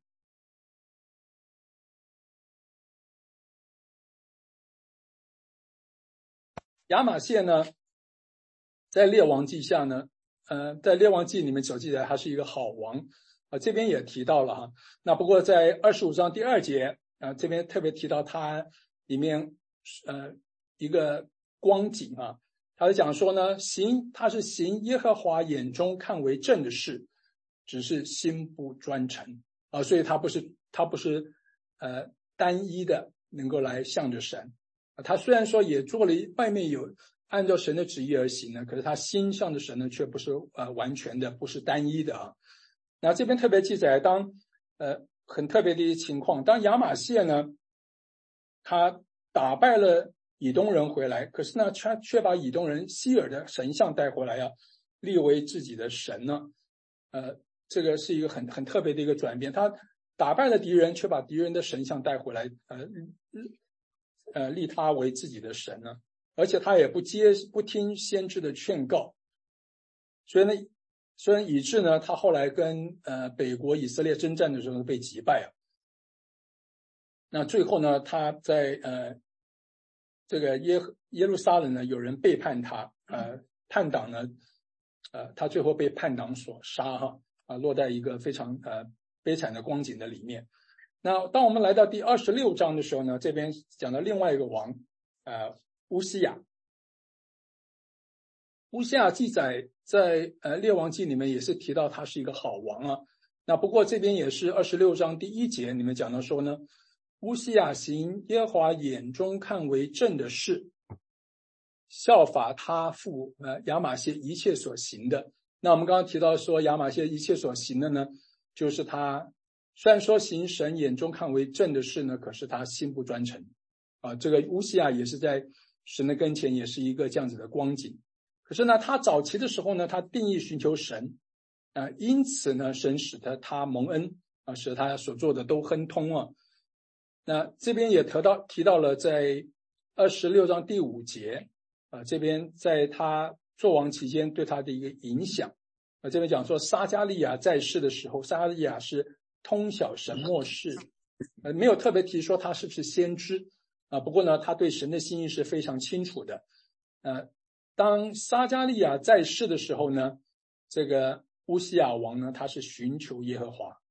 亚玛谢呢，在列王记下呢，呃，在列王记里面所记载他是一个好王啊、呃，这边也提到了哈。那不过在二十五章第二节啊、呃，这边特别提到他里面呃一个光景啊，他就讲说呢，行他是行耶和华眼中看为正的事，只是心不专诚啊、呃，所以他不是他不是呃单一的能够来向着神。他虽然说也做了外面有按照神的旨意而行呢，可是他心上的神呢却不是呃完全的，不是单一的啊。那这边特别记载，当呃很特别的一个情况，当亚玛谢呢，他打败了以东人回来，可是呢却却把以东人希尔的神像带回来啊，立为自己的神呢，呃，这个是一个很很特别的一个转变。他打败了敌人，却把敌人的神像带回来，呃。呃，立他为自己的神呢，而且他也不接不听先知的劝告，所以呢，所以以致呢，他后来跟呃北国以色列征战的时候被击败啊。那最后呢，他在呃这个耶耶路撒冷呢，有人背叛他，呃叛党呢，呃他最后被叛党所杀哈啊，落在一个非常呃悲惨的光景的里面。那当我们来到第二十六章的时候呢，这边讲到另外一个王，呃，乌西雅。乌西雅记载在呃列王记里面也是提到他是一个好王啊。那不过这边也是二十六章第一节里面讲到说呢，乌西雅行耶和华眼中看为正的事，效法他父呃亚玛谢一切所行的。那我们刚刚提到说亚玛谢一切所行的呢，就是他。虽然说行神眼中看为正的事呢，可是他心不专诚啊。这个乌西雅也是在神的跟前，也是一个这样子的光景。可是呢，他早期的时候呢，他定义寻求神啊，因此呢，神使得他蒙恩啊，使他所做的都亨通啊。那这边也提到提到了在二十六章第五节啊，这边在他作王期间对他的一个影响啊，这边讲说撒迦利亚在世的时候，撒迦利亚是通晓神默示，呃，没有特别提说他是不是先知啊。不过呢，他对神的心意是非常清楚的。呃，当撒迦利亚在世的时候呢，这个乌西雅王呢，他是寻求耶和华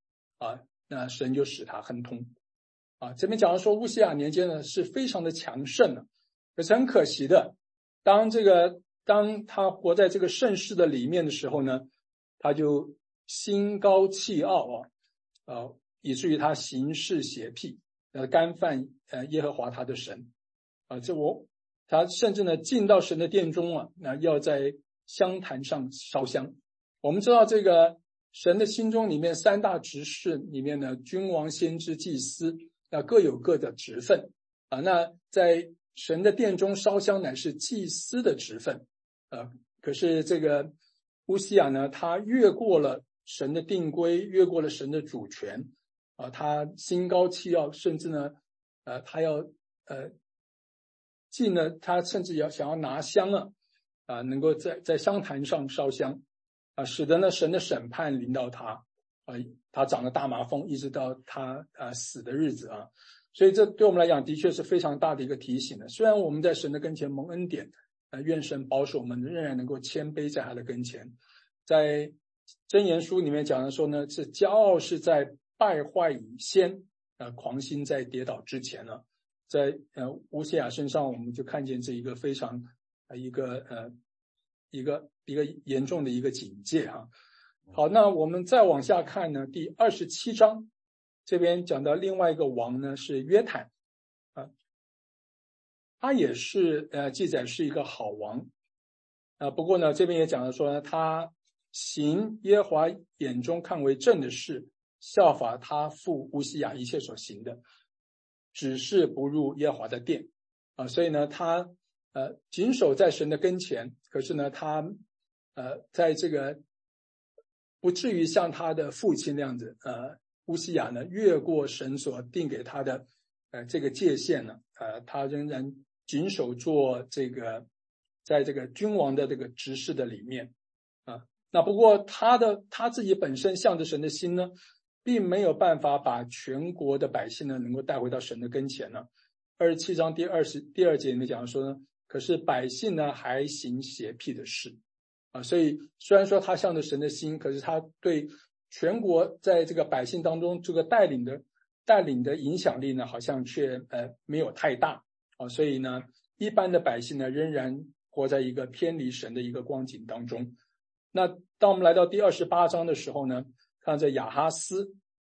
啊，那神就使他亨通啊。这边讲到说乌西亚年间呢是非常的强盛的，可是很可惜的，当这个当他活在这个盛世的里面的时候呢，他就心高气傲啊，呃，以至于他行事邪僻，呃，干犯呃耶和华他的神啊。这我他甚至呢进到神的殿中啊，那要在香坛上烧香。我们知道这个神的心中里面三大执事里面呢，君王、先知、祭司，那各有各的职分啊。那在神的殿中烧香乃是祭司的职分啊。可是这个乌西亚呢，他越过了神的定规，越过了神的主权啊，他心高气傲，甚至呢，呃，他要呃进呢，他甚至要想要拿香啊，啊，能够在在香坛上烧香啊，使得呢神的审判临到他啊，他长了大麻风，一直到他啊死的日子啊。所以这对我们来讲的确是非常大的一个提醒的。虽然我们在神的跟前蒙恩典，呃，愿神保守我们仍然能够谦卑在他的跟前。在箴言书里面讲的说呢，是骄傲是在败坏以先，呃，狂心在跌倒之前呢。在呃乌西亚身上，我们就看见这一个非常呃一个呃一个一个严重的一个警戒哈。好，那我们再往下看呢，第二十七章这边讲到另外一个王呢是约坦啊，他也是呃记载是一个好王啊，不过呢这边也讲了说呢，他行耶和华眼中看为正的事，效法他父乌西亚一切所行的，只是不入耶和华的殿啊。所以呢他呃谨守在神的跟前，可是呢他呃在这个不至于像他的父亲那样子呃乌西亚呢越过神所定给他的呃这个界限呢，呃他仍然谨守做这个在这个君王的这个职事的里面啊。那不过他的他自己本身向着神的心呢，并没有办法把全国的百姓呢能够带回到神的跟前呢。二十七章第二十第二节里面讲说呢，可是百姓呢还行邪僻的事啊。所以虽然说他向着神的心，可是他对全国在这个百姓当中这个带领的带领的影响力呢，好像却呃没有太大啊。所以呢，一般的百姓呢仍然活在一个偏离神的一个光景当中。那当我们来到第二十八章的时候呢，看着亚哈斯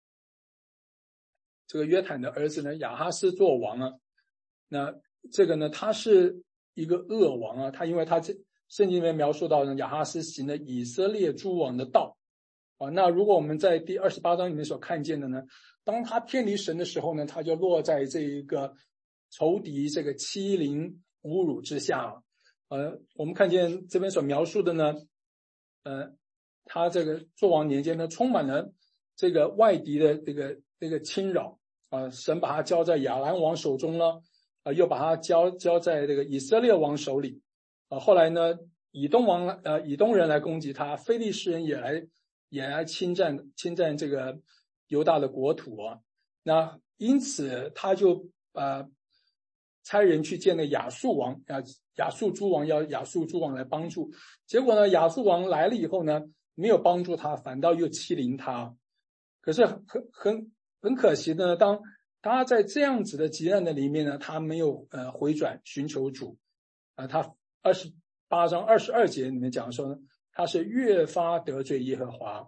这个约坦的儿子呢，亚哈斯做王啊。那这个呢，他是一个恶王啊，他因为他这圣经里面描述到呢，亚哈斯行了以色列诸王的道啊。那如果我们在第二十八章里面所看见的呢，当他偏离神的时候呢，他就落在这一个仇敌这个欺凌侮辱之下。呃，我们看见这边所描述的呢，呃，他这个作王年间呢，充满了这个外敌的这个这个侵扰啊。神把他交在亚兰王手中呢，啊，又把他交交在这个以色列王手里啊。后来呢，以东王呃以东人来攻击他，非利士人也来也来侵占侵占这个犹大的国土啊。那因此他就呃差人去见了亚述王啊，亚述诸王要亚述诸王来帮助。结果呢，亚述王来了以后呢，没有帮助他，反倒又欺凌他。可是很很很可惜呢，当他在这样子的急难的里面呢，他没有呃回转寻求主啊。他二十八章二十二节里面讲说呢，他是越发得罪耶和华，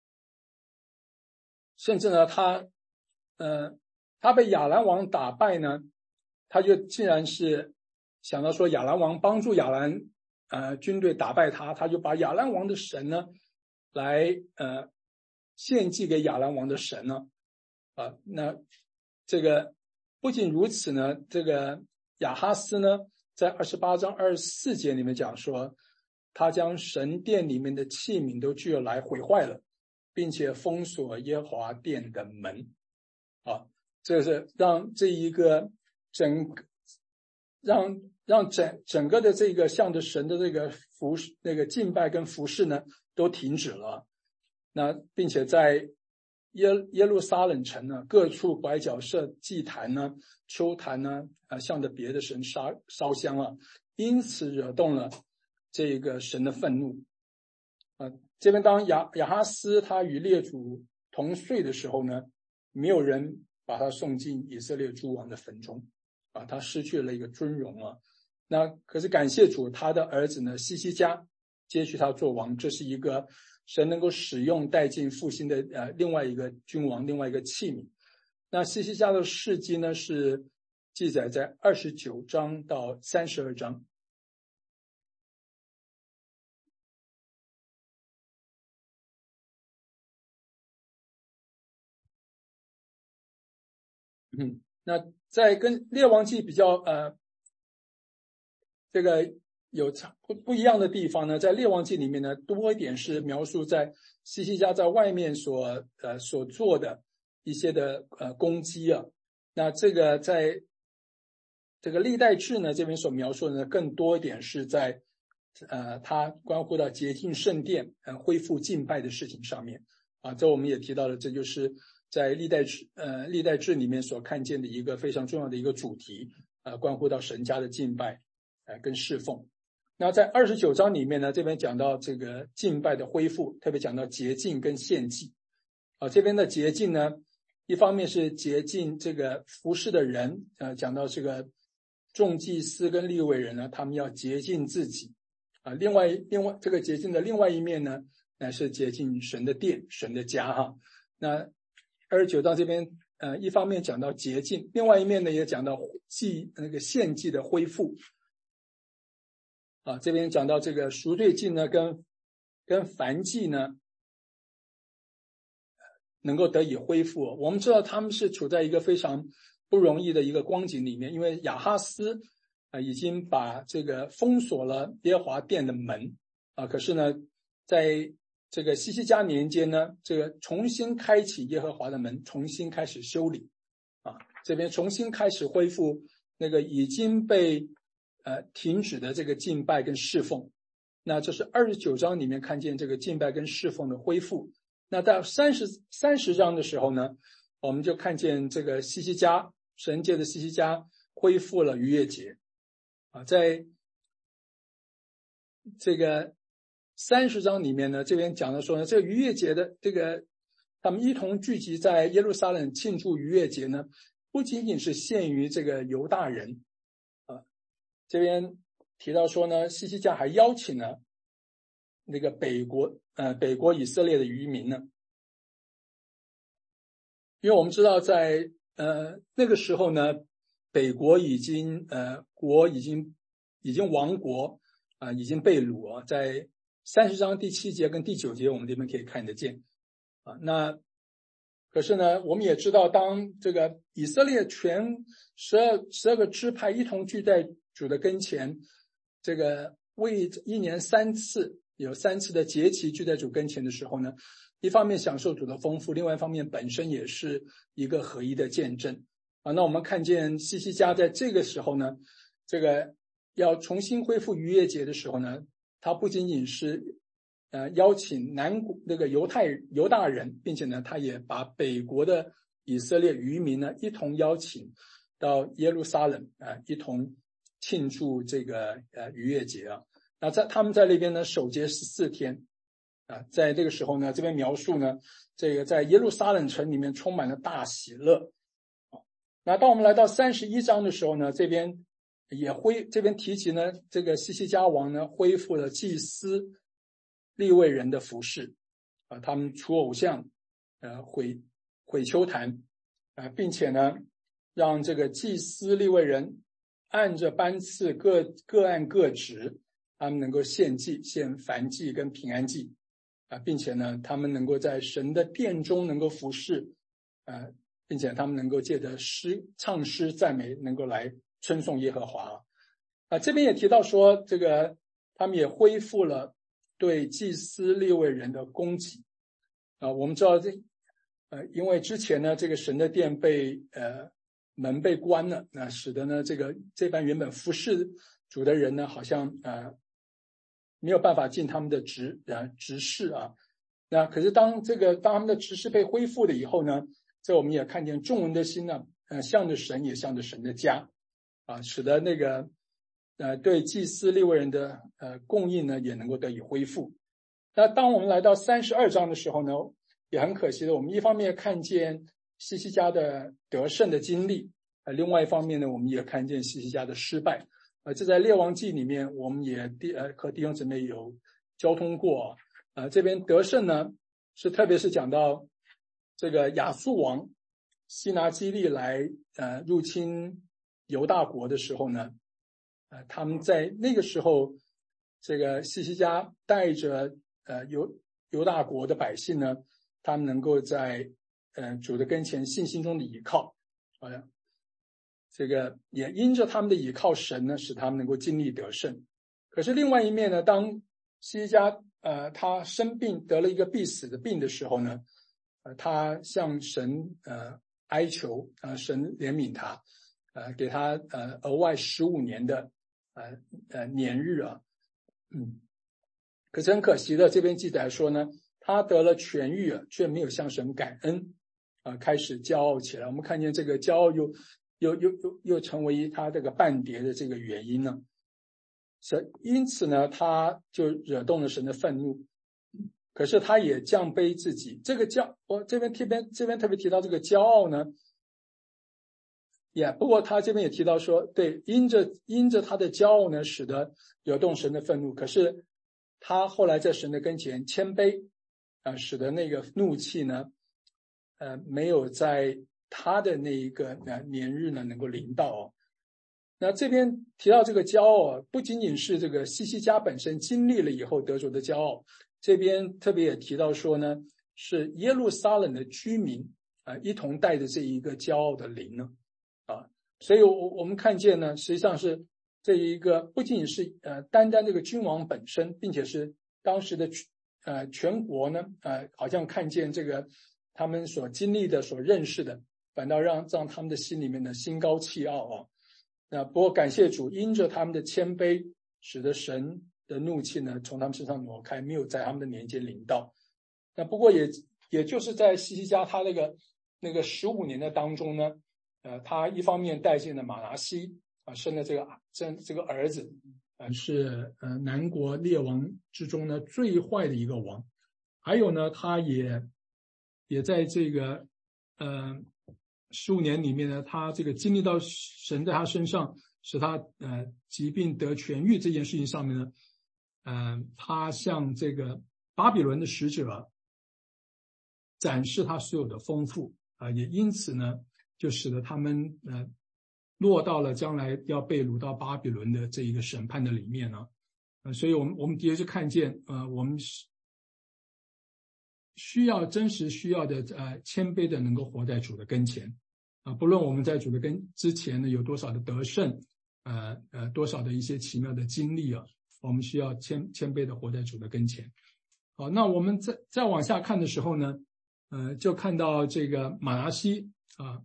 甚至呢他呃他被亚兰王打败呢，他就竟然是想到说亚兰王帮助亚兰呃军队打败他，他就把亚兰王的神呢来呃献祭给亚兰王的神呢啊。那这个不仅如此呢，这个亚哈斯呢在二十八章二十四节里面讲说，他将神殿里面的器皿都聚来毁坏了，并且封锁耶和华殿的门啊。这是让这一个整让让整整个的这个向着神的这个服侍那个敬拜跟服侍呢都停止了。那并且在耶耶路撒冷城呢各处拐角设祭坛呢丘坛呢啊，向着别的神烧烧香啊，因此惹动了这个神的愤怒啊。这边当亚亚哈斯他与列祖同岁的时候呢，没有人把他送进以色列诸王的坟中啊，他失去了一个尊荣啊。那可是感谢主，他的儿子呢西西家接续他做王，这是一个神能够使用带进复兴的呃另外一个君王，另外一个器皿。那西西家的事迹呢是记载在二十九章到三十二章。嗯，那在跟列王记比较呃这个有不不一样的地方呢，在列王记里面呢，多一点是描述在西西家在外面所呃所做的一些的呃攻击啊。那这个在这个历代志呢这边所描述的呢，更多一点是在呃他关乎到洁净圣殿、呃恢复敬拜的事情上面啊。这我们也提到了，这就是在历代志呃历代志里面所看见的一个非常重要的一个主题，呃关乎到神家的敬拜呃跟侍奉。那在二十九章里面呢，这边讲到这个敬拜的恢复，特别讲到洁净跟献祭啊。这边的洁净呢，一方面是洁净这个服侍的人，呃讲到这个众祭司跟利未人呢，他们要洁净自己啊。另外另外这个洁净的另外一面呢，乃是洁净神的殿、神的家哈。那二十九章这边呃一方面讲到洁净，另外一面呢也讲到祭那个献祭的恢复啊。这边讲到这个赎罪祭呢跟跟燔祭呢能够得以恢复。我们知道他们是处在一个非常不容易的一个光景里面，因为亚哈斯啊已经把这个封锁了耶和华殿的门啊，可是呢在这个西西家年间呢，这个重新开启耶和华的门，重新开始修理啊，这边重新开始恢复那个已经被呃停止的这个敬拜跟侍奉。那这是二十九章里面看见这个敬拜跟侍奉的恢复。那到三十三十章的时候呢，我们就看见这个西西家神界的西西家恢复了逾越节啊，在这个三十章里面呢，这边讲的说呢，这个逾越节的这个他们一同聚集在耶路撒冷庆祝逾越节呢，不仅仅是限于这个犹大人啊，这边提到说呢，西西家还邀请了那个北国呃北国以色列的渔民呢，因为我们知道在呃那个时候呢，北国已经呃国已经已经亡国啊、呃，已经被掳啊，在三十章第七节跟第九节我们这边可以看得见啊。那可是呢，我们也知道，当这个以色列全十二十二个支派一同聚在主的跟前，这个为一年三次有三次的节期聚在主跟前的时候呢，一方面享受主的丰富，另外一方面本身也是一个合一的见证啊。那我们看见西西家在这个时候呢，这个要重新恢复逾越节的时候呢，他不仅仅是呃邀请南国那个犹太犹大人，并且呢，他也把北国的以色列渔民呢一同邀请到耶路撒冷啊、呃，一同庆祝这个呃逾越节啊。那在他们在那边呢守节十四天啊，在这个时候呢，这边描述呢，这个在耶路撒冷城里面充满了大喜乐。那当我们来到三十一章的时候呢，这边也恢这边提及呢，这个西西家王呢恢复了祭司利未人的服事啊，他们除偶像，呃毁毁邱坛啊，并且呢让这个祭司利未人按着班次各各按各职，他们能够献祭、献燔祭跟平安祭啊，并且呢他们能够在神的殿中能够服事啊，并且他们能够借着诗唱诗赞美能够来称颂耶和华啊。这边也提到说，这个他们也恢复了对祭司利未人的供给啊。我们知道这呃，因为之前呢，这个神的殿被呃门被关了，那使得呢这个这班原本服侍主的人呢，好像呃没有办法尽他们的职呃职事啊。那可是当这个当他们的职事被恢复了以后呢，这我们也看见众人的心呢，呃向着神也向着神的家啊，使得那个呃对祭司利未人的呃供应呢也能够得以恢复。那当我们来到三十二章的时候呢， 也很可惜的，我们一方面看见西西家的得胜的经历，呃，另外一方面呢，我们也看见西西家的失败。呃，这在列王记里面，我们也弟呃和弟兄姊妹有交通过。呃，这边得胜呢，是特别是讲到这个亚述王西拿基利来呃入侵犹大国的时候呢，呃，他们在那个时候，这个西西家带着呃犹犹大国的百姓呢，他们能够在呃主的跟前信心中的倚靠，好像。这个也因着他们的倚靠神呢，使他们能够经历得胜。可是另外一面呢，当西西家呃他生病得了一个必死的病的时候呢，呃他向神呃哀求，呃神怜悯他，呃给他呃额外十五年的呃呃年日啊，嗯，可是很可惜的，这边记载说呢，他得了痊愈啊，却没有向神感恩，啊、呃、开始骄傲起来。我们看见这个骄傲又。又又又又成为他这个半跌的这个原因呢，所因此呢，他就惹动了神的愤怒。可是他也降卑自己，这个骄，我这边这边这边特别提到这个骄傲呢，也、yeah, 不过他这边也提到说，对，因着因着他的骄傲呢，使得惹动神的愤怒。可是他后来在神的跟前谦卑，啊、呃，使得那个怒气呢，呃，没有在。他的那一个呃年日呢，能够临到哦。那这边提到这个骄傲啊，不仅仅是这个西西家本身经历了以后得着的骄傲，这边特别也提到说呢，是耶路撒冷的居民啊、呃、一同带着这一个骄傲的灵呢啊，所以我我们看见呢，实际上是这一个不仅仅是呃单单这个君王本身，并且是当时的呃全国呢呃好像看见这个他们所经历的、所认识的。反倒让让他们的心里面呢心高气傲啊，那不过感谢主，因着他们的谦卑，使得神的怒气呢从他们身上挪开，没有在他们的年间临到。那不过也也就是在西西家他那个那个十五年的当中呢，呃，他一方面带进了马拿西啊，生了这个生这个儿子，呃，是呃南国列王之中呢最坏的一个王。还有呢，他也也在这个呃。十五年里面呢，他这个经历到神在他身上使他呃疾病得痊愈这件事情上面呢，嗯、呃，他向这个巴比伦的使者展示他所有的丰富啊、呃，也因此呢，就使得他们呃落到了将来要被掳到巴比伦的这一个审判的里面呢，呃，所以我们我们的确是看见呃我们需要真实需要的呃谦卑的能够活在主的跟前。啊，不论我们在主的跟之前呢有多少的得胜，呃呃多少的一些奇妙的经历啊，我们需要谦谦卑的活在主的跟前。好，那我们再再往下看的时候呢，呃，就看到这个马拿西啊，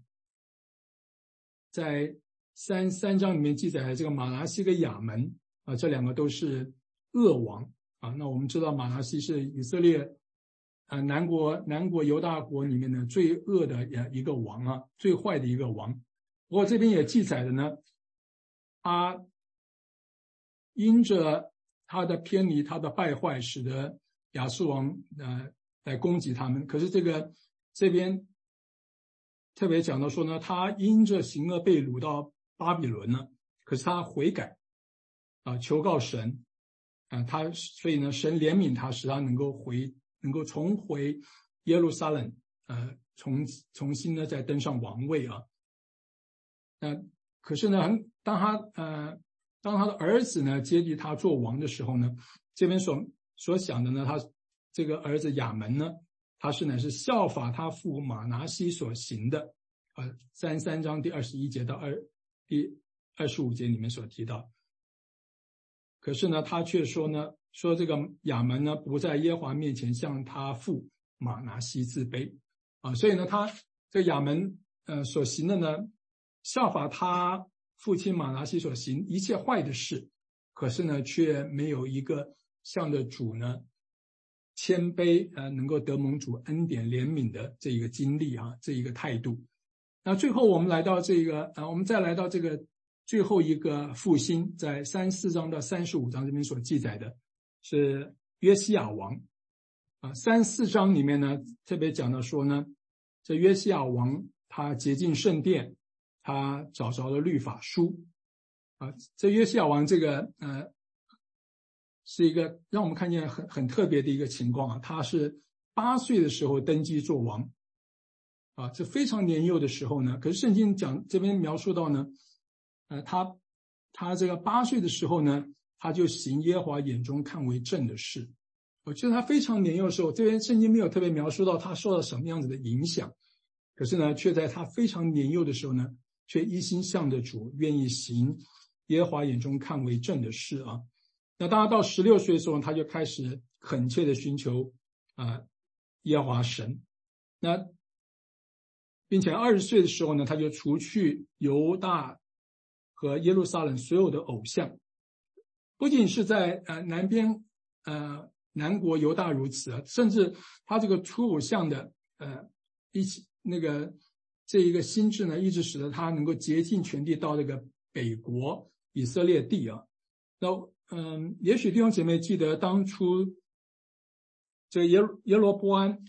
在三三章里面记载的这个马拿西跟亚门啊，这两个都是恶王啊。那我们知道马拿西是以色列。呃，南国南国犹大国里面的最恶的一个王啊，最坏的一个王。不过这边也记载的呢，他因着他的偏离，他的败坏，使得亚述王呃来攻击他们。可是这个这边特别讲到说呢，他因着行恶被掳到巴比伦呢，可是他悔改啊、呃，求告神啊、呃，他所以呢，神怜悯他，使他能够回。能够重回耶路撒冷，呃，重重新呢再登上王位啊。那、呃、可是呢，当他呃当他的儿子呢接替他做王的时候呢，这边所所想的呢，他这个儿子亚门呢，他是乃是效法他父马拿西所行的，呃，三三章第二十一节到二第二十五节里面所提到。可是呢，他却说呢。说这个亚门呢不在耶和华面前向他父马拿西自卑啊，所以呢他这个亚门呃所行的呢效法他父亲马拿西所行一切坏的事，可是呢却没有一个向着主呢谦卑呃能够得蒙主恩典怜悯的这一个经历啊，这一个态度。那最后我们来到这个呃我们再来到这个最后一个复兴，在三十四章到三十五章这边所记载的。是约西亚王啊，三四章里面呢，特别讲到说呢，这约西亚王他洁净圣殿，他找着了律法书，啊，这约西亚王这个呃，是一个让我们看见很很特别的一个情况啊，他是八岁的时候登基做王，啊，这非常年幼的时候呢，可是圣经讲这边描述到呢，呃，他他这个八岁的时候呢，他就行耶和华眼中看为正的事。我觉得他非常年幼的时候，这边圣经没有特别描述到他受到什么样子的影响，可是呢，却在他非常年幼的时候呢，却一心向着主，愿意行耶和华眼中看为正的事啊。那当他到十六岁的时候，他就开始恳切的寻求啊、呃、耶和华神。那并且二十岁的时候呢，他就除去犹大和耶路撒冷所有的偶像，不仅是在呃南边呃南国犹大如此啊，甚至他这个出偶像的呃一起那个这一个心智呢，一直使得他能够竭尽全力到这个北国以色列地啊。那嗯，也许弟兄姐妹记得当初这耶耶罗波安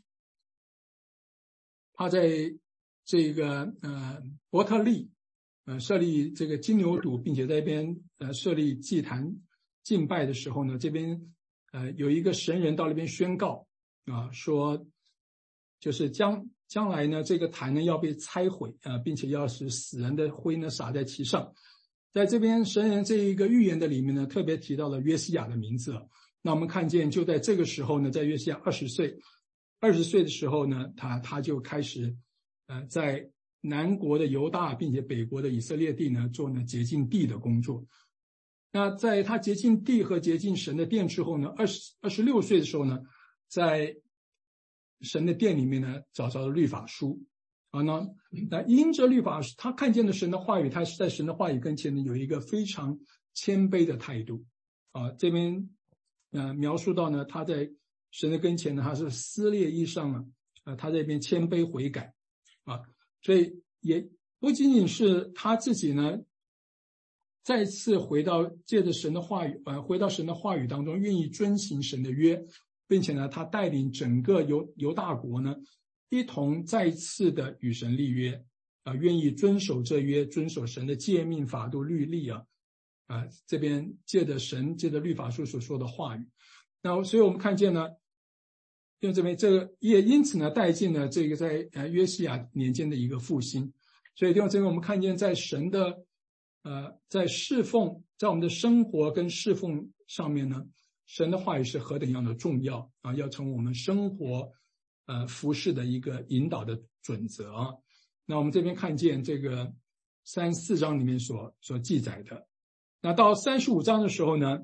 他在这个呃伯特利呃设立这个金牛犊，并且在这边呃设立祭坛敬拜的时候呢，这边呃有一个神人到那边宣告啊，说就是将将来呢这个坛呢要被拆毁啊、呃，并且要使死人的灰呢撒在其上。在这边神人这一个预言的里面呢，特别提到了约西亚的名字。那我们看见就在这个时候呢，在约西亚二十岁二十岁的时候呢，他他就开始呃在南国的犹大并且北国的以色列地呢做呢洁净地的工作。那在他洁净地和洁净神的殿之后呢，二十二十六岁的时候呢，在神的殿里面呢找着了律法书啊，那那因着律法他看见了神的话语，他是在神的话语跟前呢有一个非常谦卑的态度啊。这边呃描述到呢，他在神的跟前呢，他是撕裂衣裳啊，呃他这边谦卑悔改啊，所以也不仅仅是他自己呢再次回到借着神的话语呃回到神的话语当中，愿意遵行神的约，并且呢他带领整个犹犹大国呢一同再次的与神立约啊、呃，愿意遵守这约，遵守神的诫命法度律例啊啊、呃，这边借着神借着律法书所说的话语。那所以我们看见呢，用这边这个也因此呢带进了这个在呃约西亚年间的一个复兴。所以用这边我们看见在神的呃在侍奉在我们的生活跟侍奉上面呢，神的话语是何等样的重要啊，要成为我们生活呃服事的一个引导的准则啊。那我们这边看见这个三四章里面所所记载的。那到三十五章的时候呢，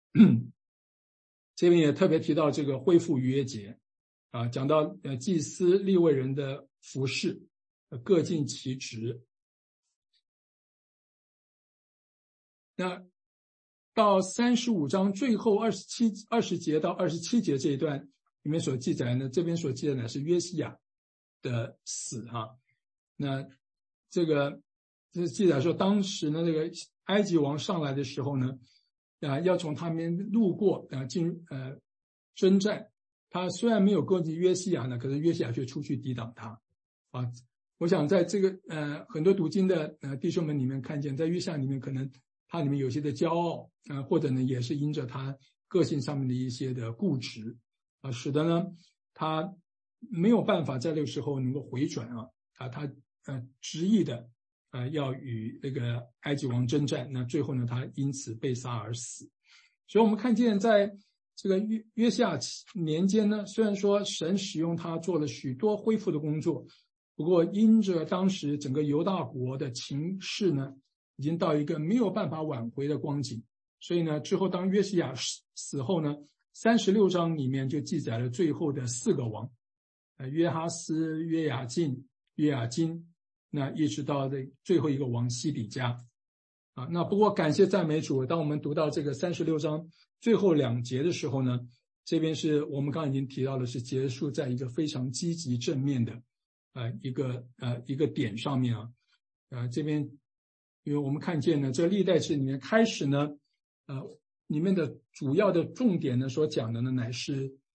这边也特别提到这个恢复逾越节啊，讲到呃祭司利未人的服事、呃、各尽其职。那到三十五章最后二十七二十节到二十七节这一段里面所记载呢，这边所记载的是约西亚的死啊。那这个这记载说，当时呢，这个埃及王上来的时候呢，啊，要从他们路过啊，进呃征战。他虽然没有攻击约西亚呢，可是约西亚却出去抵挡他啊。我想在这个呃很多读经的呃弟兄们里面看见，在约西亚里面可能他里面有些的骄傲啊、呃，或者呢也是因着他个性上面的一些的固执啊，使得呢他没有办法在这个时候能够回转啊啊，他呃执意的呃要与那个埃及王征战，那最后呢他因此被杀而死。所以我们看见在这个约约西亚年间呢，虽然说神使用他做了许多恢复的工作，不过因着当时整个犹大国的情势呢已经到一个没有办法挽回的光景，所以呢之后当约西亚死后呢，三十六章里面就记载了最后的四个王，呃约哈斯、约雅敬、约雅金，那一直到这最后一个王西底家啊。那不过感谢赞美主，当我们读到这个三十六章最后两节的时候呢，这边是我们刚刚已经提到的是结束在一个非常积极正面的呃一个呃一个点上面啊。呃这边因为我们看见呢，这历代志里面开始呢呃里面的主要的重点呢所讲的呢乃是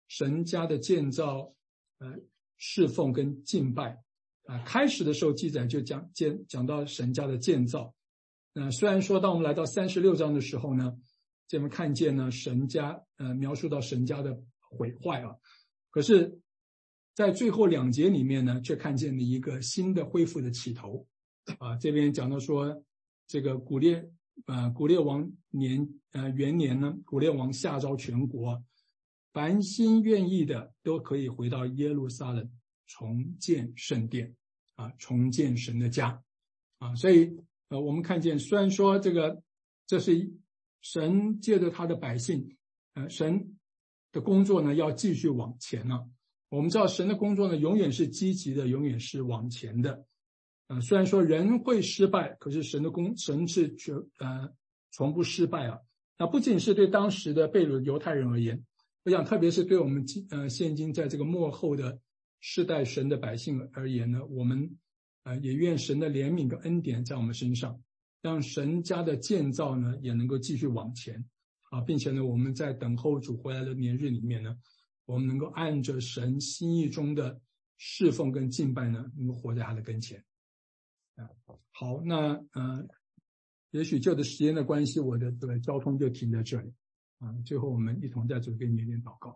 神家的建造、呃侍奉跟敬拜啊、呃。开始的时候记载就讲建讲到神家的建造。那、呃、虽然说当我们来到三十六章的时候呢，这边看见呢神家呃描述到神家的毁坏啊，可是在最后两节里面呢，却看见了一个新的恢复的起头啊。这边讲到说，这个古列呃古列王年呃元年呢，古列王下诏全国，凡心愿意的都可以回到耶路撒冷重建圣殿啊，重建神的家啊。所以呃我们看见，虽然说这个这是神借着他的百姓，呃神的工作呢要继续往前呢、啊。我们知道神的工作呢永远是积极的，永远是往前的。呃虽然说人会失败，可是神的工神是绝呃从不失败啊。那不仅是对当时的被掳犹太人而言，我想特别是对我们呃现今在这个末后的世代神的百姓而言呢，我们呃也愿神的怜悯跟恩典在我们身上，让神家的建造呢也能够继续往前啊，并且呢我们在等候主回来的年日里面呢，我们能够按着神心意中的侍奉跟敬拜呢，能够活在他的跟前。啊，好，那呃，也许就着时间的关系，我的这个交通就停在这里啊。最后我们一同在主跟念念祷告。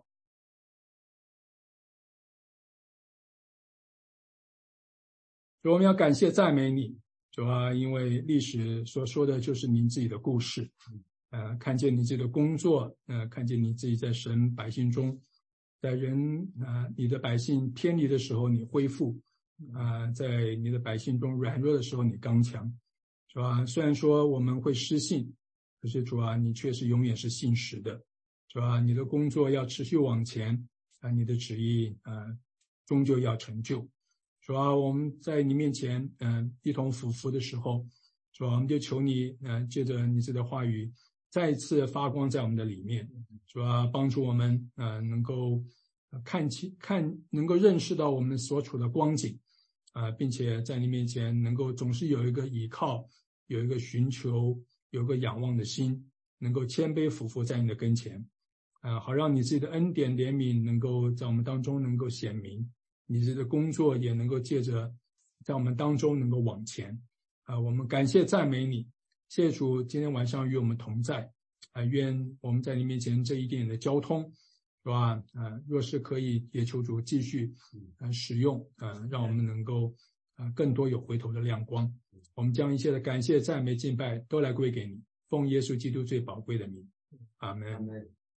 主，我们要感谢赞美你，主啊，因为历史所说的就是您自己的故事，呃，看见你自己的工作，呃，看见你自己在神百姓中。在人啊、呃，你的百姓偏离的时候，你恢复啊、呃；在你的百姓中软弱的时候，你刚强，是吧？虽然说我们会失信，可是主啊，你却是永远是信实的，是吧？你的工作要持续往前啊、呃，你的旨意啊、呃，终究要成就，是吧？我们在你面前嗯、呃、一同俯伏的时候，是吧？我们就求你呃，借着你自己的话语。再一次发光在我们的里面，主要帮助我们呃能够看清看能够认识到我们所处的光景啊、呃，并且在你面前能够总是有一个倚靠，有一个寻求，有一个仰望的心，能够谦卑俯伏在你的跟前啊、呃，好让你自己的恩典怜悯能够在我们当中能够显明，你自己的工作也能够借着在我们当中能够往前啊、呃，我们感谢赞美你。谢主今天晚上与我们同在啊、呃，愿我们在你面前这一点点的交通，是吧？啊、呃，若是可以，也求主继续呃使用啊、呃，让我们能够啊、呃、更多有回头的亮光。我们将一切的感谢、赞美、敬拜都来归给你，奉耶稣基督最宝贵的名，阿们。